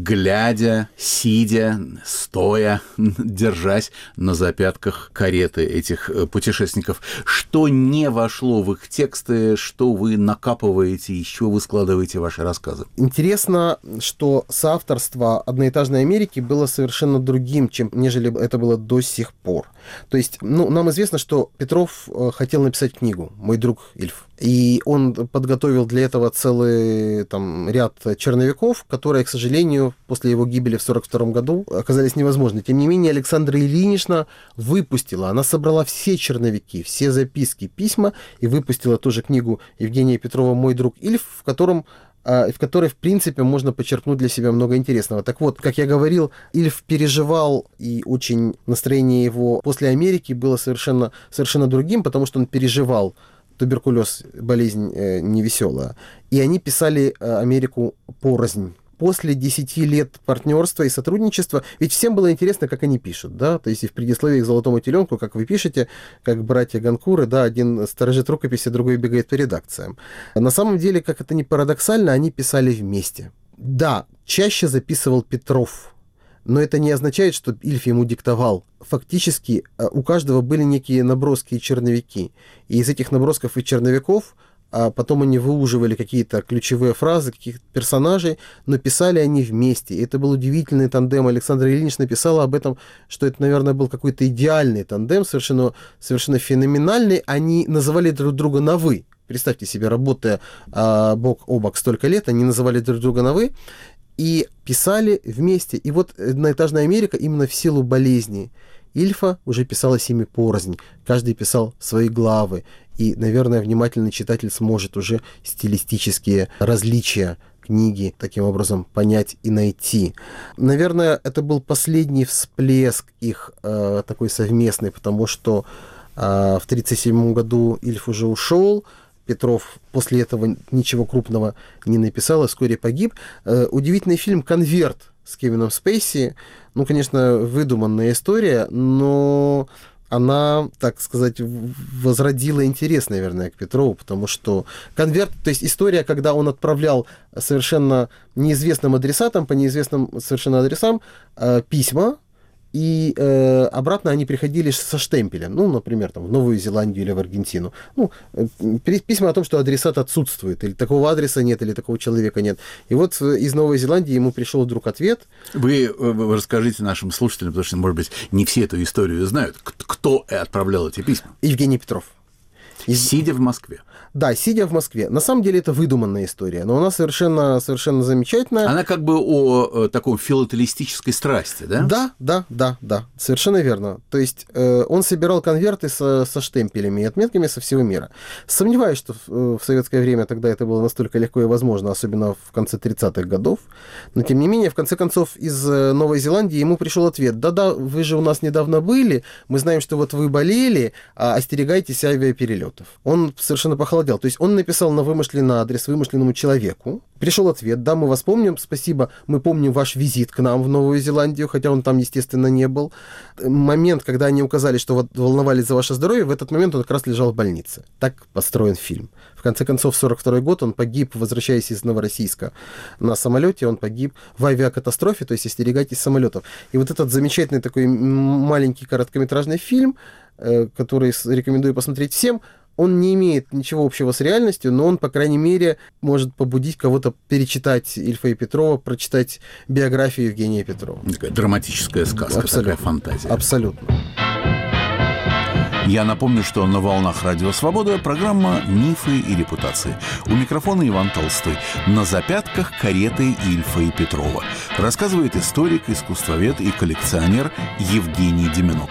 глядя, сидя, стоя, держась на запятках кареты этих путешественников. Что не вошло в их тексты, что вы накапываете, из чего вы складываете ваши рассказы? Интересно, что соавторство «Одноэтажной Америки» было совершенно другим, нежели это было до сих пор. То есть, нам известно, что Петров хотел написать книгу «Мой друг Ильф». И он подготовил для этого целый ряд черновиков, которые, к сожалению, после его гибели в 1942 году оказались невозможны. Тем не менее, Александра Ильинична выпустила, она собрала все черновики, все записки, письма, и выпустила тоже книгу Евгения Петрова «Мой друг Ильф», в которой, в принципе, можно почерпнуть для себя много интересного. Так вот, как я говорил, Ильф переживал, и очень настроение его после Америки было совершенно другим, потому что он переживал туберкулез, болезнь невеселая. И они писали Америку порознь. После 10 лет партнерства и сотрудничества, ведь всем было интересно, как они пишут, да, то есть и в предисловии к «Золотому теленку», как вы пишете, как братья Ганкуры, да, один сторожит рукописи, другой бегает по редакциям. На самом деле, как это ни парадоксально, они писали вместе. Да, чаще записывал Петров, но это не означает, что Ильф ему диктовал. Фактически у каждого были некие наброски и черновики. И из этих набросков и черновиков потом они выуживали какие-то ключевые фразы, каких-то персонажей, но писали они вместе. И это был удивительный тандем. Александра Ильинична написала об этом, что это, наверное, был какой-то идеальный тандем, совершенно феноменальный. Они называли друг друга на «вы». Представьте себе, работая бок о бок столько лет, они называли друг друга на «вы» и писали вместе. И вот «Одноэтажная Америка» именно в силу болезни Ильфа уже писалась ими порознь. Каждый писал свои главы. И, наверное, внимательный читатель сможет уже стилистические различия книги таким образом понять и найти. Наверное, это был последний всплеск их такой совместный, потому что в 1937 году Ильф уже ушел, Петров после этого ничего крупного не написал, а вскоре погиб. Удивительный фильм «Конверт» с Кевином Спейси. Конечно, выдуманная история, но она, так сказать, возродила интерес, наверное, к Петрову, потому что «Конверт», то есть история, когда он отправлял совершенно неизвестным адресатам, по неизвестным совершенно адресам письма, и обратно они приходили со штемпелем, например, в Новую Зеландию или в Аргентину. Письма о том, что адресат отсутствует, или такого адреса нет, или такого человека нет. И вот из Новой Зеландии ему пришел вдруг ответ. Вы расскажите нашим слушателям, потому что, может быть, не все эту историю знают. Кто отправлял эти письма? Евгений Петров. Сидя в Москве. Да, сидя в Москве. На самом деле это выдуманная история, но она совершенно замечательная. Она как бы о такой филателистической страсти, да? Да, совершенно верно. То есть он собирал конверты со штемпелями и отметками со всего мира. Сомневаюсь, что в советское время тогда это было настолько легко и возможно, особенно в конце 30-х годов. Но тем не менее, в конце концов, из Новой Зеландии ему пришел ответ: да, вы же у нас недавно были, мы знаем, что вот вы болели, остерегайтесь авиаперелетов. самолетов. Он совершенно похолодел. То есть он написал на вымышленный адрес вымышленному человеку. Пришел ответ: да, мы вас помним, спасибо, мы помним ваш визит к нам в Новую Зеландию, хотя он там, естественно, не был. Момент, когда они указали, что волновались за ваше здоровье, в этот момент он как раз лежал в больнице. Так построен фильм. В конце концов, в 1942 год он погиб, возвращаясь из Новороссийска на самолете, он погиб в авиакатастрофе, то есть остерегайтесь самолетов. И вот этот замечательный такой маленький короткометражный фильм, который рекомендую посмотреть всем, он не имеет ничего общего с реальностью, но он, по крайней мере, может побудить кого-то перечитать Ильфа и Петрова, прочитать биографию Евгения Петрова. Такая драматическая сказка, абсолютно. Такая фантазия. Абсолютно. Я напомню, что на «Волнах Радио Свобода» программа «Мифы и репутации». У микрофона Иван Толстой. На запятках кареты Ильфа и Петрова. Рассказывает историк, искусствовед и коллекционер Евгений Деменок.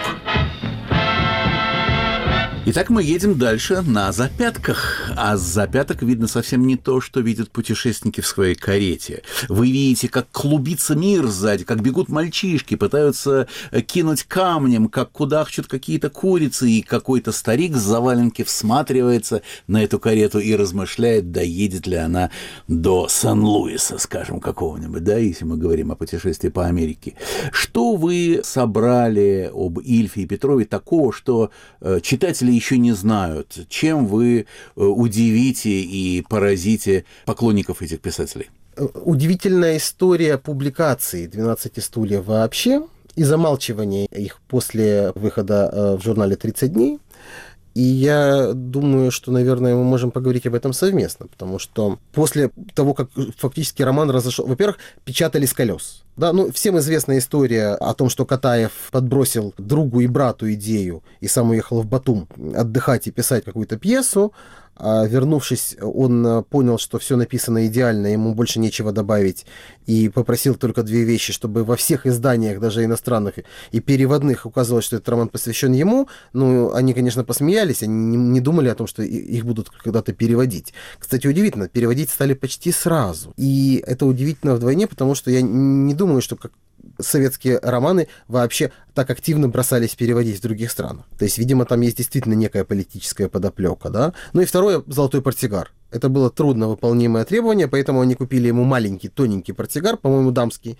Итак, мы едем дальше на запятках. А с запяток видно совсем не то, что видят путешественники в своей карете. Вы видите, как клубится мир сзади, как бегут мальчишки, пытаются кинуть камнем, как кудахчут какие-то курицы, и какой-то старик с заваленки всматривается на эту карету и размышляет, доедет ли она до Сан-Луиса, скажем, какого-нибудь, да, если мы говорим о путешествии по Америке. Что вы собрали об Ильфе и Петрове такого, что читатели еще не знают, чем вы удивите и поразите поклонников этих писателей? Удивительная история публикации «12 стульев» вообще и замалчивания их после выхода в журнале «30 дней». И я думаю, что, наверное, мы можем поговорить об этом совместно, потому что после того, как фактически роман разошел... Во-первых, печатали с колес. Да, ну, всем известна история о том, что Катаев подбросил другу и брату идею и сам уехал в Батум отдыхать и писать какую-то пьесу. А вернувшись, он понял, что все написано идеально, ему больше нечего добавить, и попросил только две вещи, чтобы во всех изданиях, даже иностранных и переводных, указывалось, что этот роман посвящен ему. Ну, они, конечно, посмеялись, они не думали о том, что их будут когда-то переводить. Кстати, удивительно, переводить стали почти сразу. И это удивительно вдвойне, потому что я не думаю, что советские романы вообще так активно бросались переводить в других странах. То есть, видимо, там есть действительно некая политическая подоплека, да. Ну и второе, «Золотой портсигар». Это было трудно выполнимое требование, поэтому они купили ему маленький, тоненький портсигар, по-моему, дамский,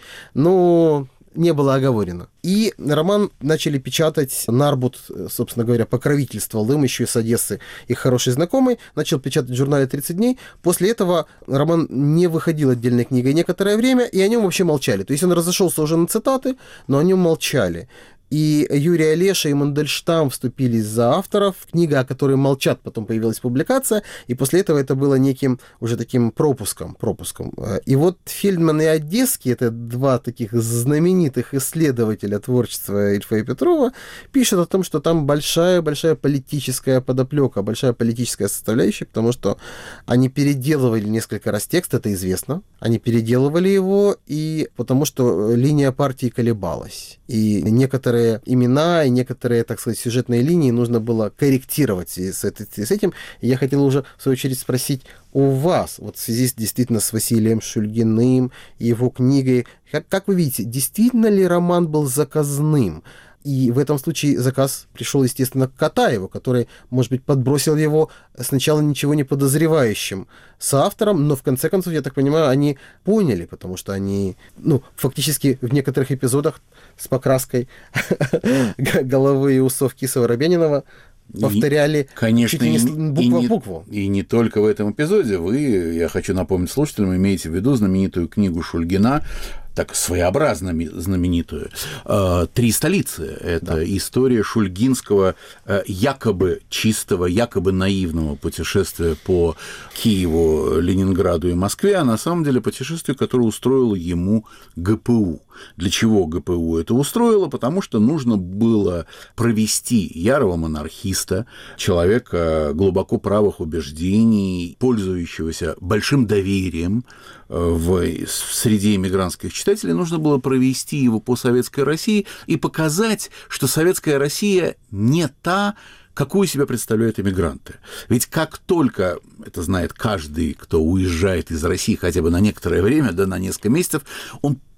но не было оговорено. И роман начали печатать. Нарбут, собственно говоря, покровительствовал им еще из Одессы, их хороший знакомый, начал печатать в журнале «30 дней». После этого роман не выходил отдельной книгой некоторое время, и о нем вообще молчали. То есть он разошелся уже на цитаты, но о нем молчали. И Юрий Олеша и Мандельштам вступились за авторов. Книга, о которой молчат, потом появилась публикация, и после этого это было неким уже таким пропуском. И вот Фельдман и Одесский, это два таких знаменитых исследователя творчества Ильфа и Петрова, пишут о том, что там большая-большая политическая подоплека, большая политическая составляющая, потому что они переделывали несколько раз текст, это известно. Они переделывали его, и потому что линия партии колебалась. И некоторые имена и некоторые, так сказать, сюжетные линии нужно было корректировать с этим. И я хотел уже, в свою очередь, спросить у вас, вот в связи действительно с Василием Шульгиным и его книгой, как вы видите, действительно ли роман был заказным? И в этом случае заказ пришел, естественно, к Катаеву, который, может быть, подбросил его сначала ничего не подозревающим соавтором, но в конце концов, я так понимаю, они поняли, потому что они, фактически в некоторых эпизодах с покраской головы и усов Кисова-Рабянинова повторяли, конечно, чуть ли не буква в букву. И не только в этом эпизоде. Я хочу напомнить слушателям, имеете в виду знаменитую книгу Шульгина, так своеобразно знаменитую, «Три столицы». Это история шульгинского якобы чистого, якобы наивного путешествия по Киеву, Ленинграду и Москве, а на самом деле путешествие, которое устроило ему ГПУ. Для чего ГПУ это устроило? Потому что нужно было провести ярого монархиста, человека глубоко правых убеждений, пользующегося большим доверием в среде иммигрантских читателей, нужно было провести его по Советской России и показать, что Советская Россия не та, какую себя представляют иммигранты. Ведь как только, это знает каждый, кто уезжает из России хотя бы на некоторое время, да на несколько месяцев, он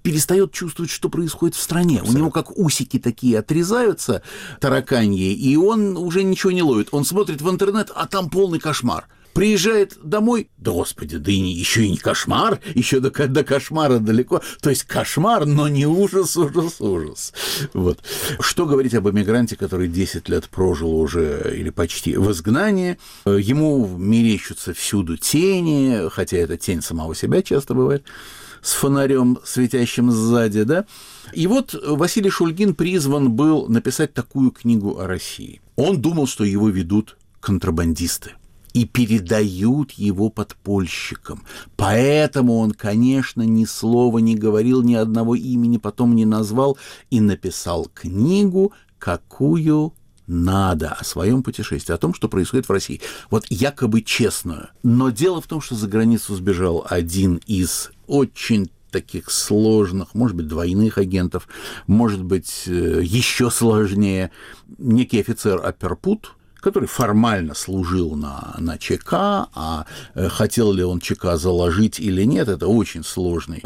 перестает чувствовать, что происходит в стране. Абсолютно. У него как усики такие отрезаются, тараканьи, и он уже ничего не ловит. Он смотрит в интернет, а там полный кошмар. Приезжает домой, да господи, да еще и не кошмар, еще до кошмара далеко. То есть кошмар, но не ужас. Вот. Что говорить об эмигранте, который 10 лет прожил уже или почти в изгнании? Ему мерещатся всюду тени, хотя это тень самого себя часто бывает, с фонарем, светящим сзади, да? И вот Василий Шульгин призван был написать такую книгу о России. Он думал, что его ведут контрабандисты и передают его подпольщикам. Поэтому он, конечно, ни слова не говорил, ни одного имени потом не назвал и написал книгу, какую надо, о своем путешествии, о том, что происходит в России. Вот якобы честную. Но дело в том, что за границу сбежал один из очень таких сложных, может быть, двойных агентов, может быть, еще сложнее, некий офицер Апперпут, который формально служил на ЧК, а хотел ли он ЧК заложить или нет, это очень сложный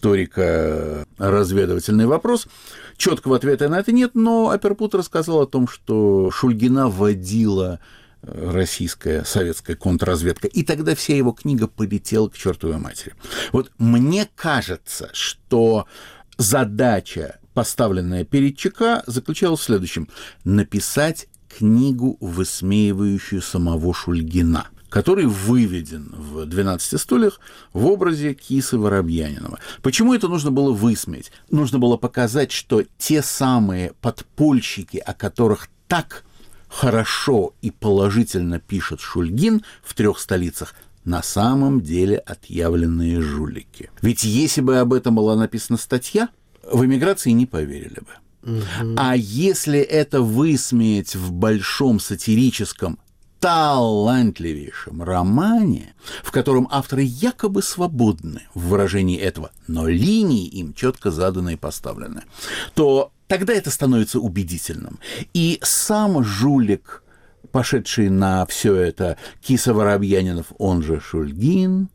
историко-разведывательный вопрос. Четкого ответа на это нет, но Апперпут рассказал о том, что Шульгина водила российская, советская контрразведка, и тогда вся его книга полетела к чертовой матери. Вот мне кажется, что задача, поставленная перед ЧК, заключалась в следующем: написать книгу, высмеивающую самого Шульгина, который выведен в «12 стульях» в образе Кисы Воробьянинова. Почему это нужно было высмеять? Нужно было показать, что те самые подпольщики, о которых так хорошо и положительно пишет Шульгин в 3 столицах, на самом деле отъявленные жулики. Ведь если бы об этом была написана статья, в эмиграции не поверили бы. А если это высмеять в большом сатирическом, талантливейшем романе, в котором авторы якобы свободны в выражении этого, но линии им четко заданы и поставлены, то тогда это становится убедительным. И сам жулик, пошедший на все это, Киса Воробьянинов, он же Шульгин,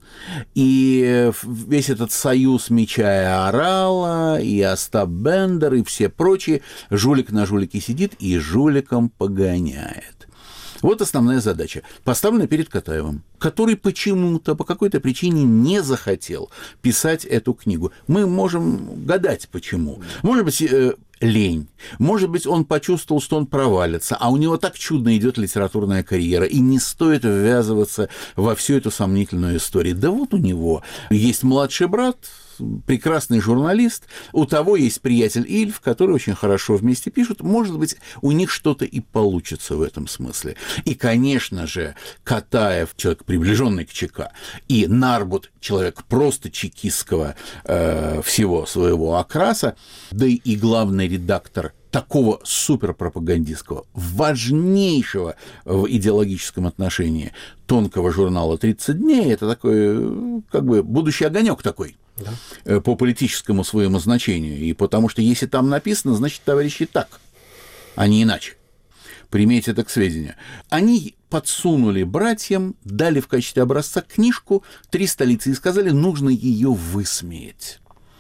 и весь этот союз Меча и Орала, и Остап Бендер, и все прочие, жулик на жулике сидит и жуликом погоняет. Вот основная задача, поставленная перед Катаевым, который почему-то, по какой-то причине не захотел писать эту книгу. Мы можем гадать, почему. Может быть, лень. Может быть, он почувствовал, что он провалится, а у него так чудно идет литературная карьера, и не стоит ввязываться во всю эту сомнительную историю. Да вот у него есть младший брат, прекрасный журналист, у того есть приятель Ильф, который очень хорошо вместе пишут, может быть, у них что-то и получится в этом смысле. И, конечно же, Катаев, человек, приближенный к ЧК, и Нарбут, человек просто чекистского всего своего окраса, да и главный редактор такого суперпропагандистского, важнейшего в идеологическом отношении тонкого журнала «30 дней», это такой, как бы, будущий огонек такой, да, по политическому своему значению. И потому что если там написано, значит, товарищи, так, а не иначе. Примите это к сведению. Они подсунули братьям, дали в качестве образца книжку «3 столицы» и сказали, нужно ее высмеять.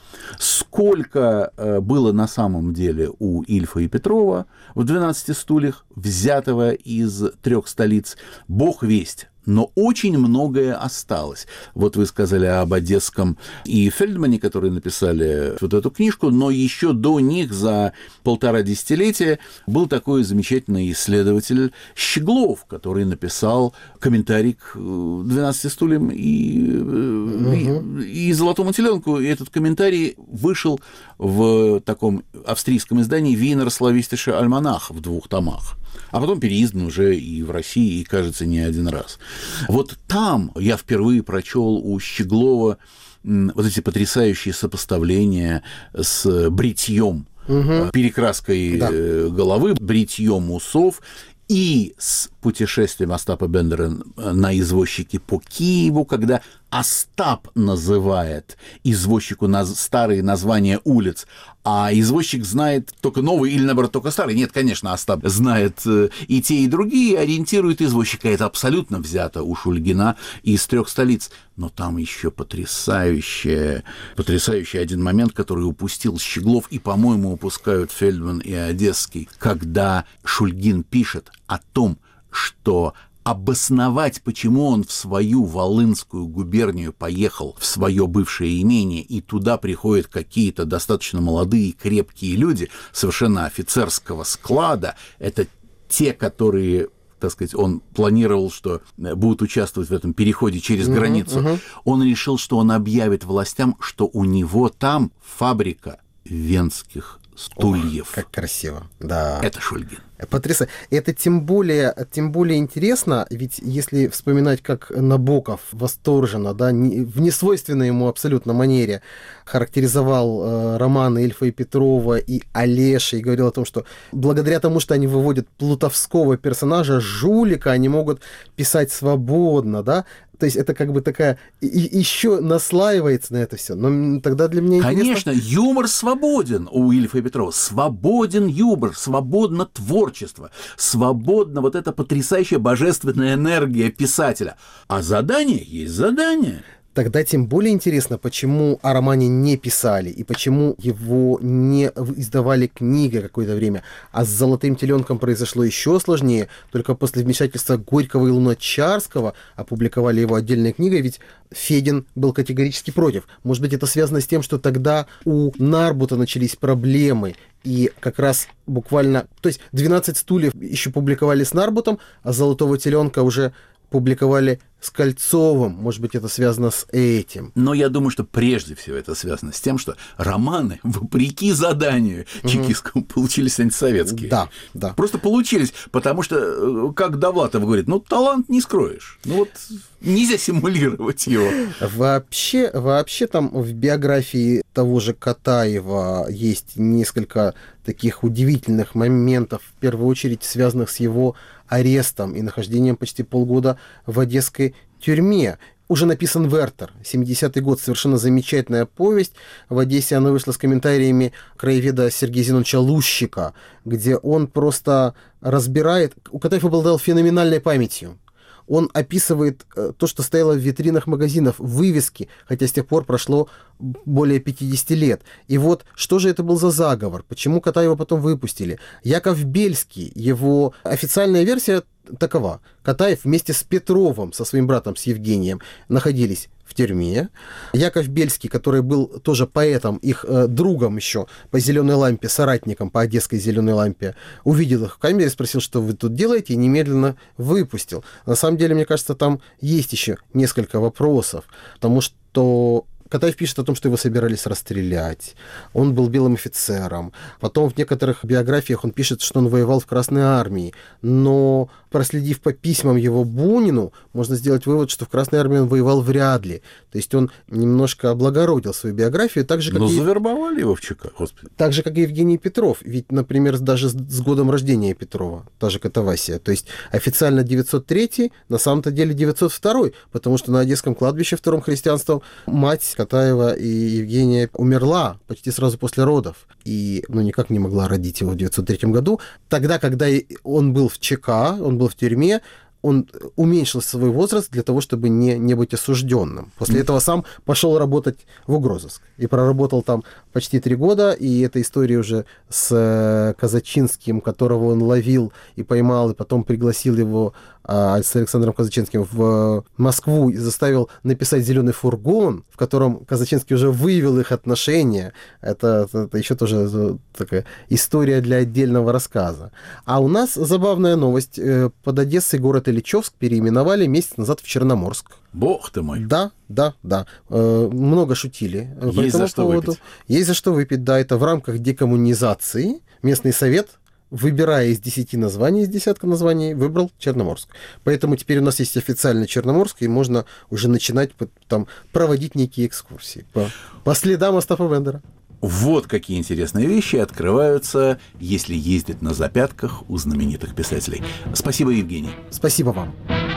Сколько было на самом деле у Ильфа и Петрова в «12 стульях», взятого из 3 столиц, бог весть. Но очень многое осталось. Вот вы сказали об Одесском и Фельдмане, которые написали вот эту книжку, но еще до них за 1,5 десятилетия был такой замечательный исследователь Щеглов, который написал комментарий к «12 стульям» и «Золотому теленку». И этот комментарий вышел в таком австрийском издании «Винер Славистише Альманах» в 2 томах. А потом переиздан уже и в России, и, кажется, не один раз. Вот там я впервые прочел у Щеглова вот эти потрясающие сопоставления с бритьем, перекраской головы, бритьем усов и с путешествием Остапа Бендера на извозчике по Киеву, когда Остап называет извозчику старые названия улиц, а извозчик знает только новые или, наоборот, только старые. Нет, конечно, Остап знает и те, и другие, ориентирует извозчика. Это абсолютно взято у Шульгина из «Трех столиц». Но там еще потрясающий один момент, который упустил Щеглов, и, по-моему, упускают Фельдман и Одесский, когда Шульгин пишет о том, что обосновать, почему он в свою Волынскую губернию поехал, в свое бывшее имение, и туда приходят какие-то достаточно молодые, крепкие люди, совершенно офицерского склада, это те, которые, так сказать, он планировал, что будут участвовать в этом переходе через границу, он решил, что он объявит властям, что у него там фабрика венских стульев. Ох, как красиво, да. Это Шульгин. Потрясающе. Это тем более интересно, ведь если вспоминать, как Набоков восторженно, да, в несвойственной ему абсолютно манере характеризовал романы Ильфа и Петрова и Олеши, и говорил о том, что благодаря тому, что они выводят плутовского персонажа, жулика, они могут писать свободно, да, то есть это как бы такая... еще наслаивается на это все. Но тогда для меня интересно... Конечно, юмор свободен у Ильфа и Петрова. Свободен юмор, свободно творчество, свободна вот эта потрясающая божественная энергия писателя. А задание есть задание. Тогда тем более интересно, почему о романе не писали и почему его не издавали книгой какое-то время. А с «Золотым теленком» произошло еще сложнее. Только после вмешательства Горького и Луначарского опубликовали его отдельной книгой, ведь Федин был категорически против. Может быть, это связано с тем, что тогда у Нарбута начались проблемы. И как раз буквально... То есть 12 стульев еще публиковали с Нарбутом, а «Золотого теленка» уже публиковали с Кольцовым. Может быть, это связано с этим. Но я думаю, что прежде всего это связано с тем, что романы, вопреки заданию чекистскому, получились антисоветские. Да, да. Просто получились, потому что, как Довлатов говорит, талант не скроешь. Нельзя симулировать его. Вообще там в биографии того же Катаева есть несколько таких удивительных моментов, в первую очередь связанных с его арестом и нахождением почти полгода в одесской тюрьме. Уже написан «Вертер», 70-й год, совершенно замечательная повесть. В Одессе она вышла с комментариями краеведа Сергея Зиновича Лущика, где он просто разбирает... У Катаев обладал феноменальной памятью. Он описывает то, что стояло в витринах магазинов, вывески, хотя с тех пор прошло более 50 лет. И вот, что же это был за заговор? Почему Катаева потом выпустили? Яков Бельский, его официальная версия такова. Катаев вместе с Петровым, со своим братом, с Евгением, находились в тюрьме. Яков Бельский, который был тоже поэтом, их другом еще по «Зеленой лампе», соратником по одесской «Зеленой лампе», увидел их в камере, спросил, что вы тут делаете, и немедленно выпустил. На самом деле, мне кажется, там есть еще несколько вопросов, потому что Катаев пишет о том, что его собирались расстрелять. Он был белым офицером. Потом в некоторых биографиях он пишет, что он воевал в Красной армии. Но, проследив по письмам его Бунину, можно сделать вывод, что в Красной армии он воевал вряд ли. То есть он немножко облагородил свою биографию. Так же, как завербовали его в ЧК, господи. Так же, как и Евгений Петров. Ведь, например, даже с годом рождения Петрова, та же катавасия. То есть официально 903, на самом-то деле 902, потому что на Одесском кладбище втором христианством мать Катаева и Евгения умерла почти сразу после родов. И никак не могла родить его в 903 году. Тогда, когда он был в ЧК, он был в тюрьме, он уменьшил свой возраст для того, чтобы не быть осужденным. После этого сам пошел работать в угрозыск. И проработал там почти 3 года, и эта история уже с Казачинским, которого он ловил и поймал, и потом пригласил его с Александром Казачинским в Москву и заставил написать «Зеленый фургон», в котором Казачинский уже выявил их отношения. Это еще тоже такая история для отдельного рассказа. А у нас забавная новость. Под Одессой город Ильичевск переименовали месяц назад в Черноморск. Бог ты мой. Да. Много шутили по этому поводу. Выпить. Есть за что выпить, да. Это в рамках декоммунизации местный совет, выбирая из 10 названий, из десятка названий, выбрал Черноморск. Поэтому теперь у нас есть официально Черноморск, и можно уже начинать там проводить некие экскурсии по следам Остапа Бендера. Вот какие интересные вещи открываются, если ездить на запятках у знаменитых писателей. Спасибо, Евгений. Спасибо вам.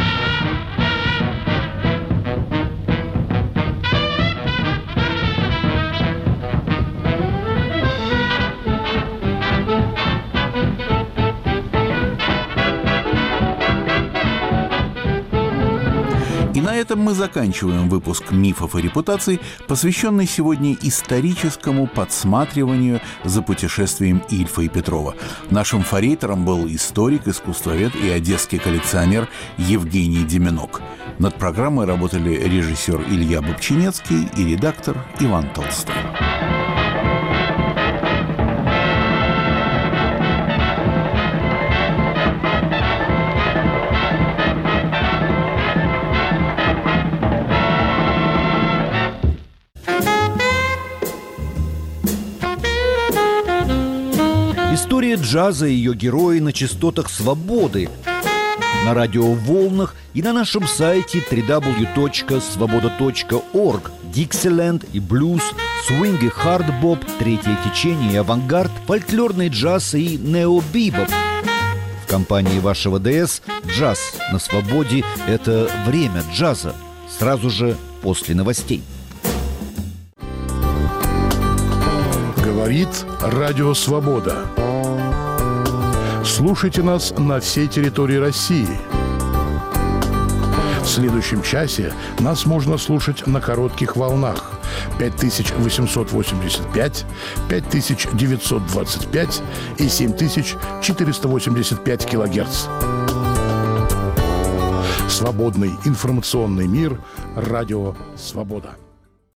И на этом мы заканчиваем выпуск «Мифов и репутаций», посвященный сегодня историческому подсматриванию за путешествием Ильфа и Петрова. Нашим форейтером был историк, искусствовед и одесский коллекционер Евгений Деменок. Над программой работали режиссер Илья Бобчинецкий и редактор Иван Толстой. История джаза и ее герои на частотах свободы, на радиоволнах и на нашем сайте www.svoboda.org. Диксиленд и блюз, свинг и хардбоп, третье течение и авангард, фольклорный джаз и нео-бибоп. В компании вашего ДС «Джаз на свободе» — это время джаза, сразу же после новостей. Говорит Радио Свобода. Слушайте нас на всей территории России. В следующем часе нас можно слушать на коротких волнах 5885, 5925 и 7485 килогерц. Свободный информационный мир. Радио Свобода.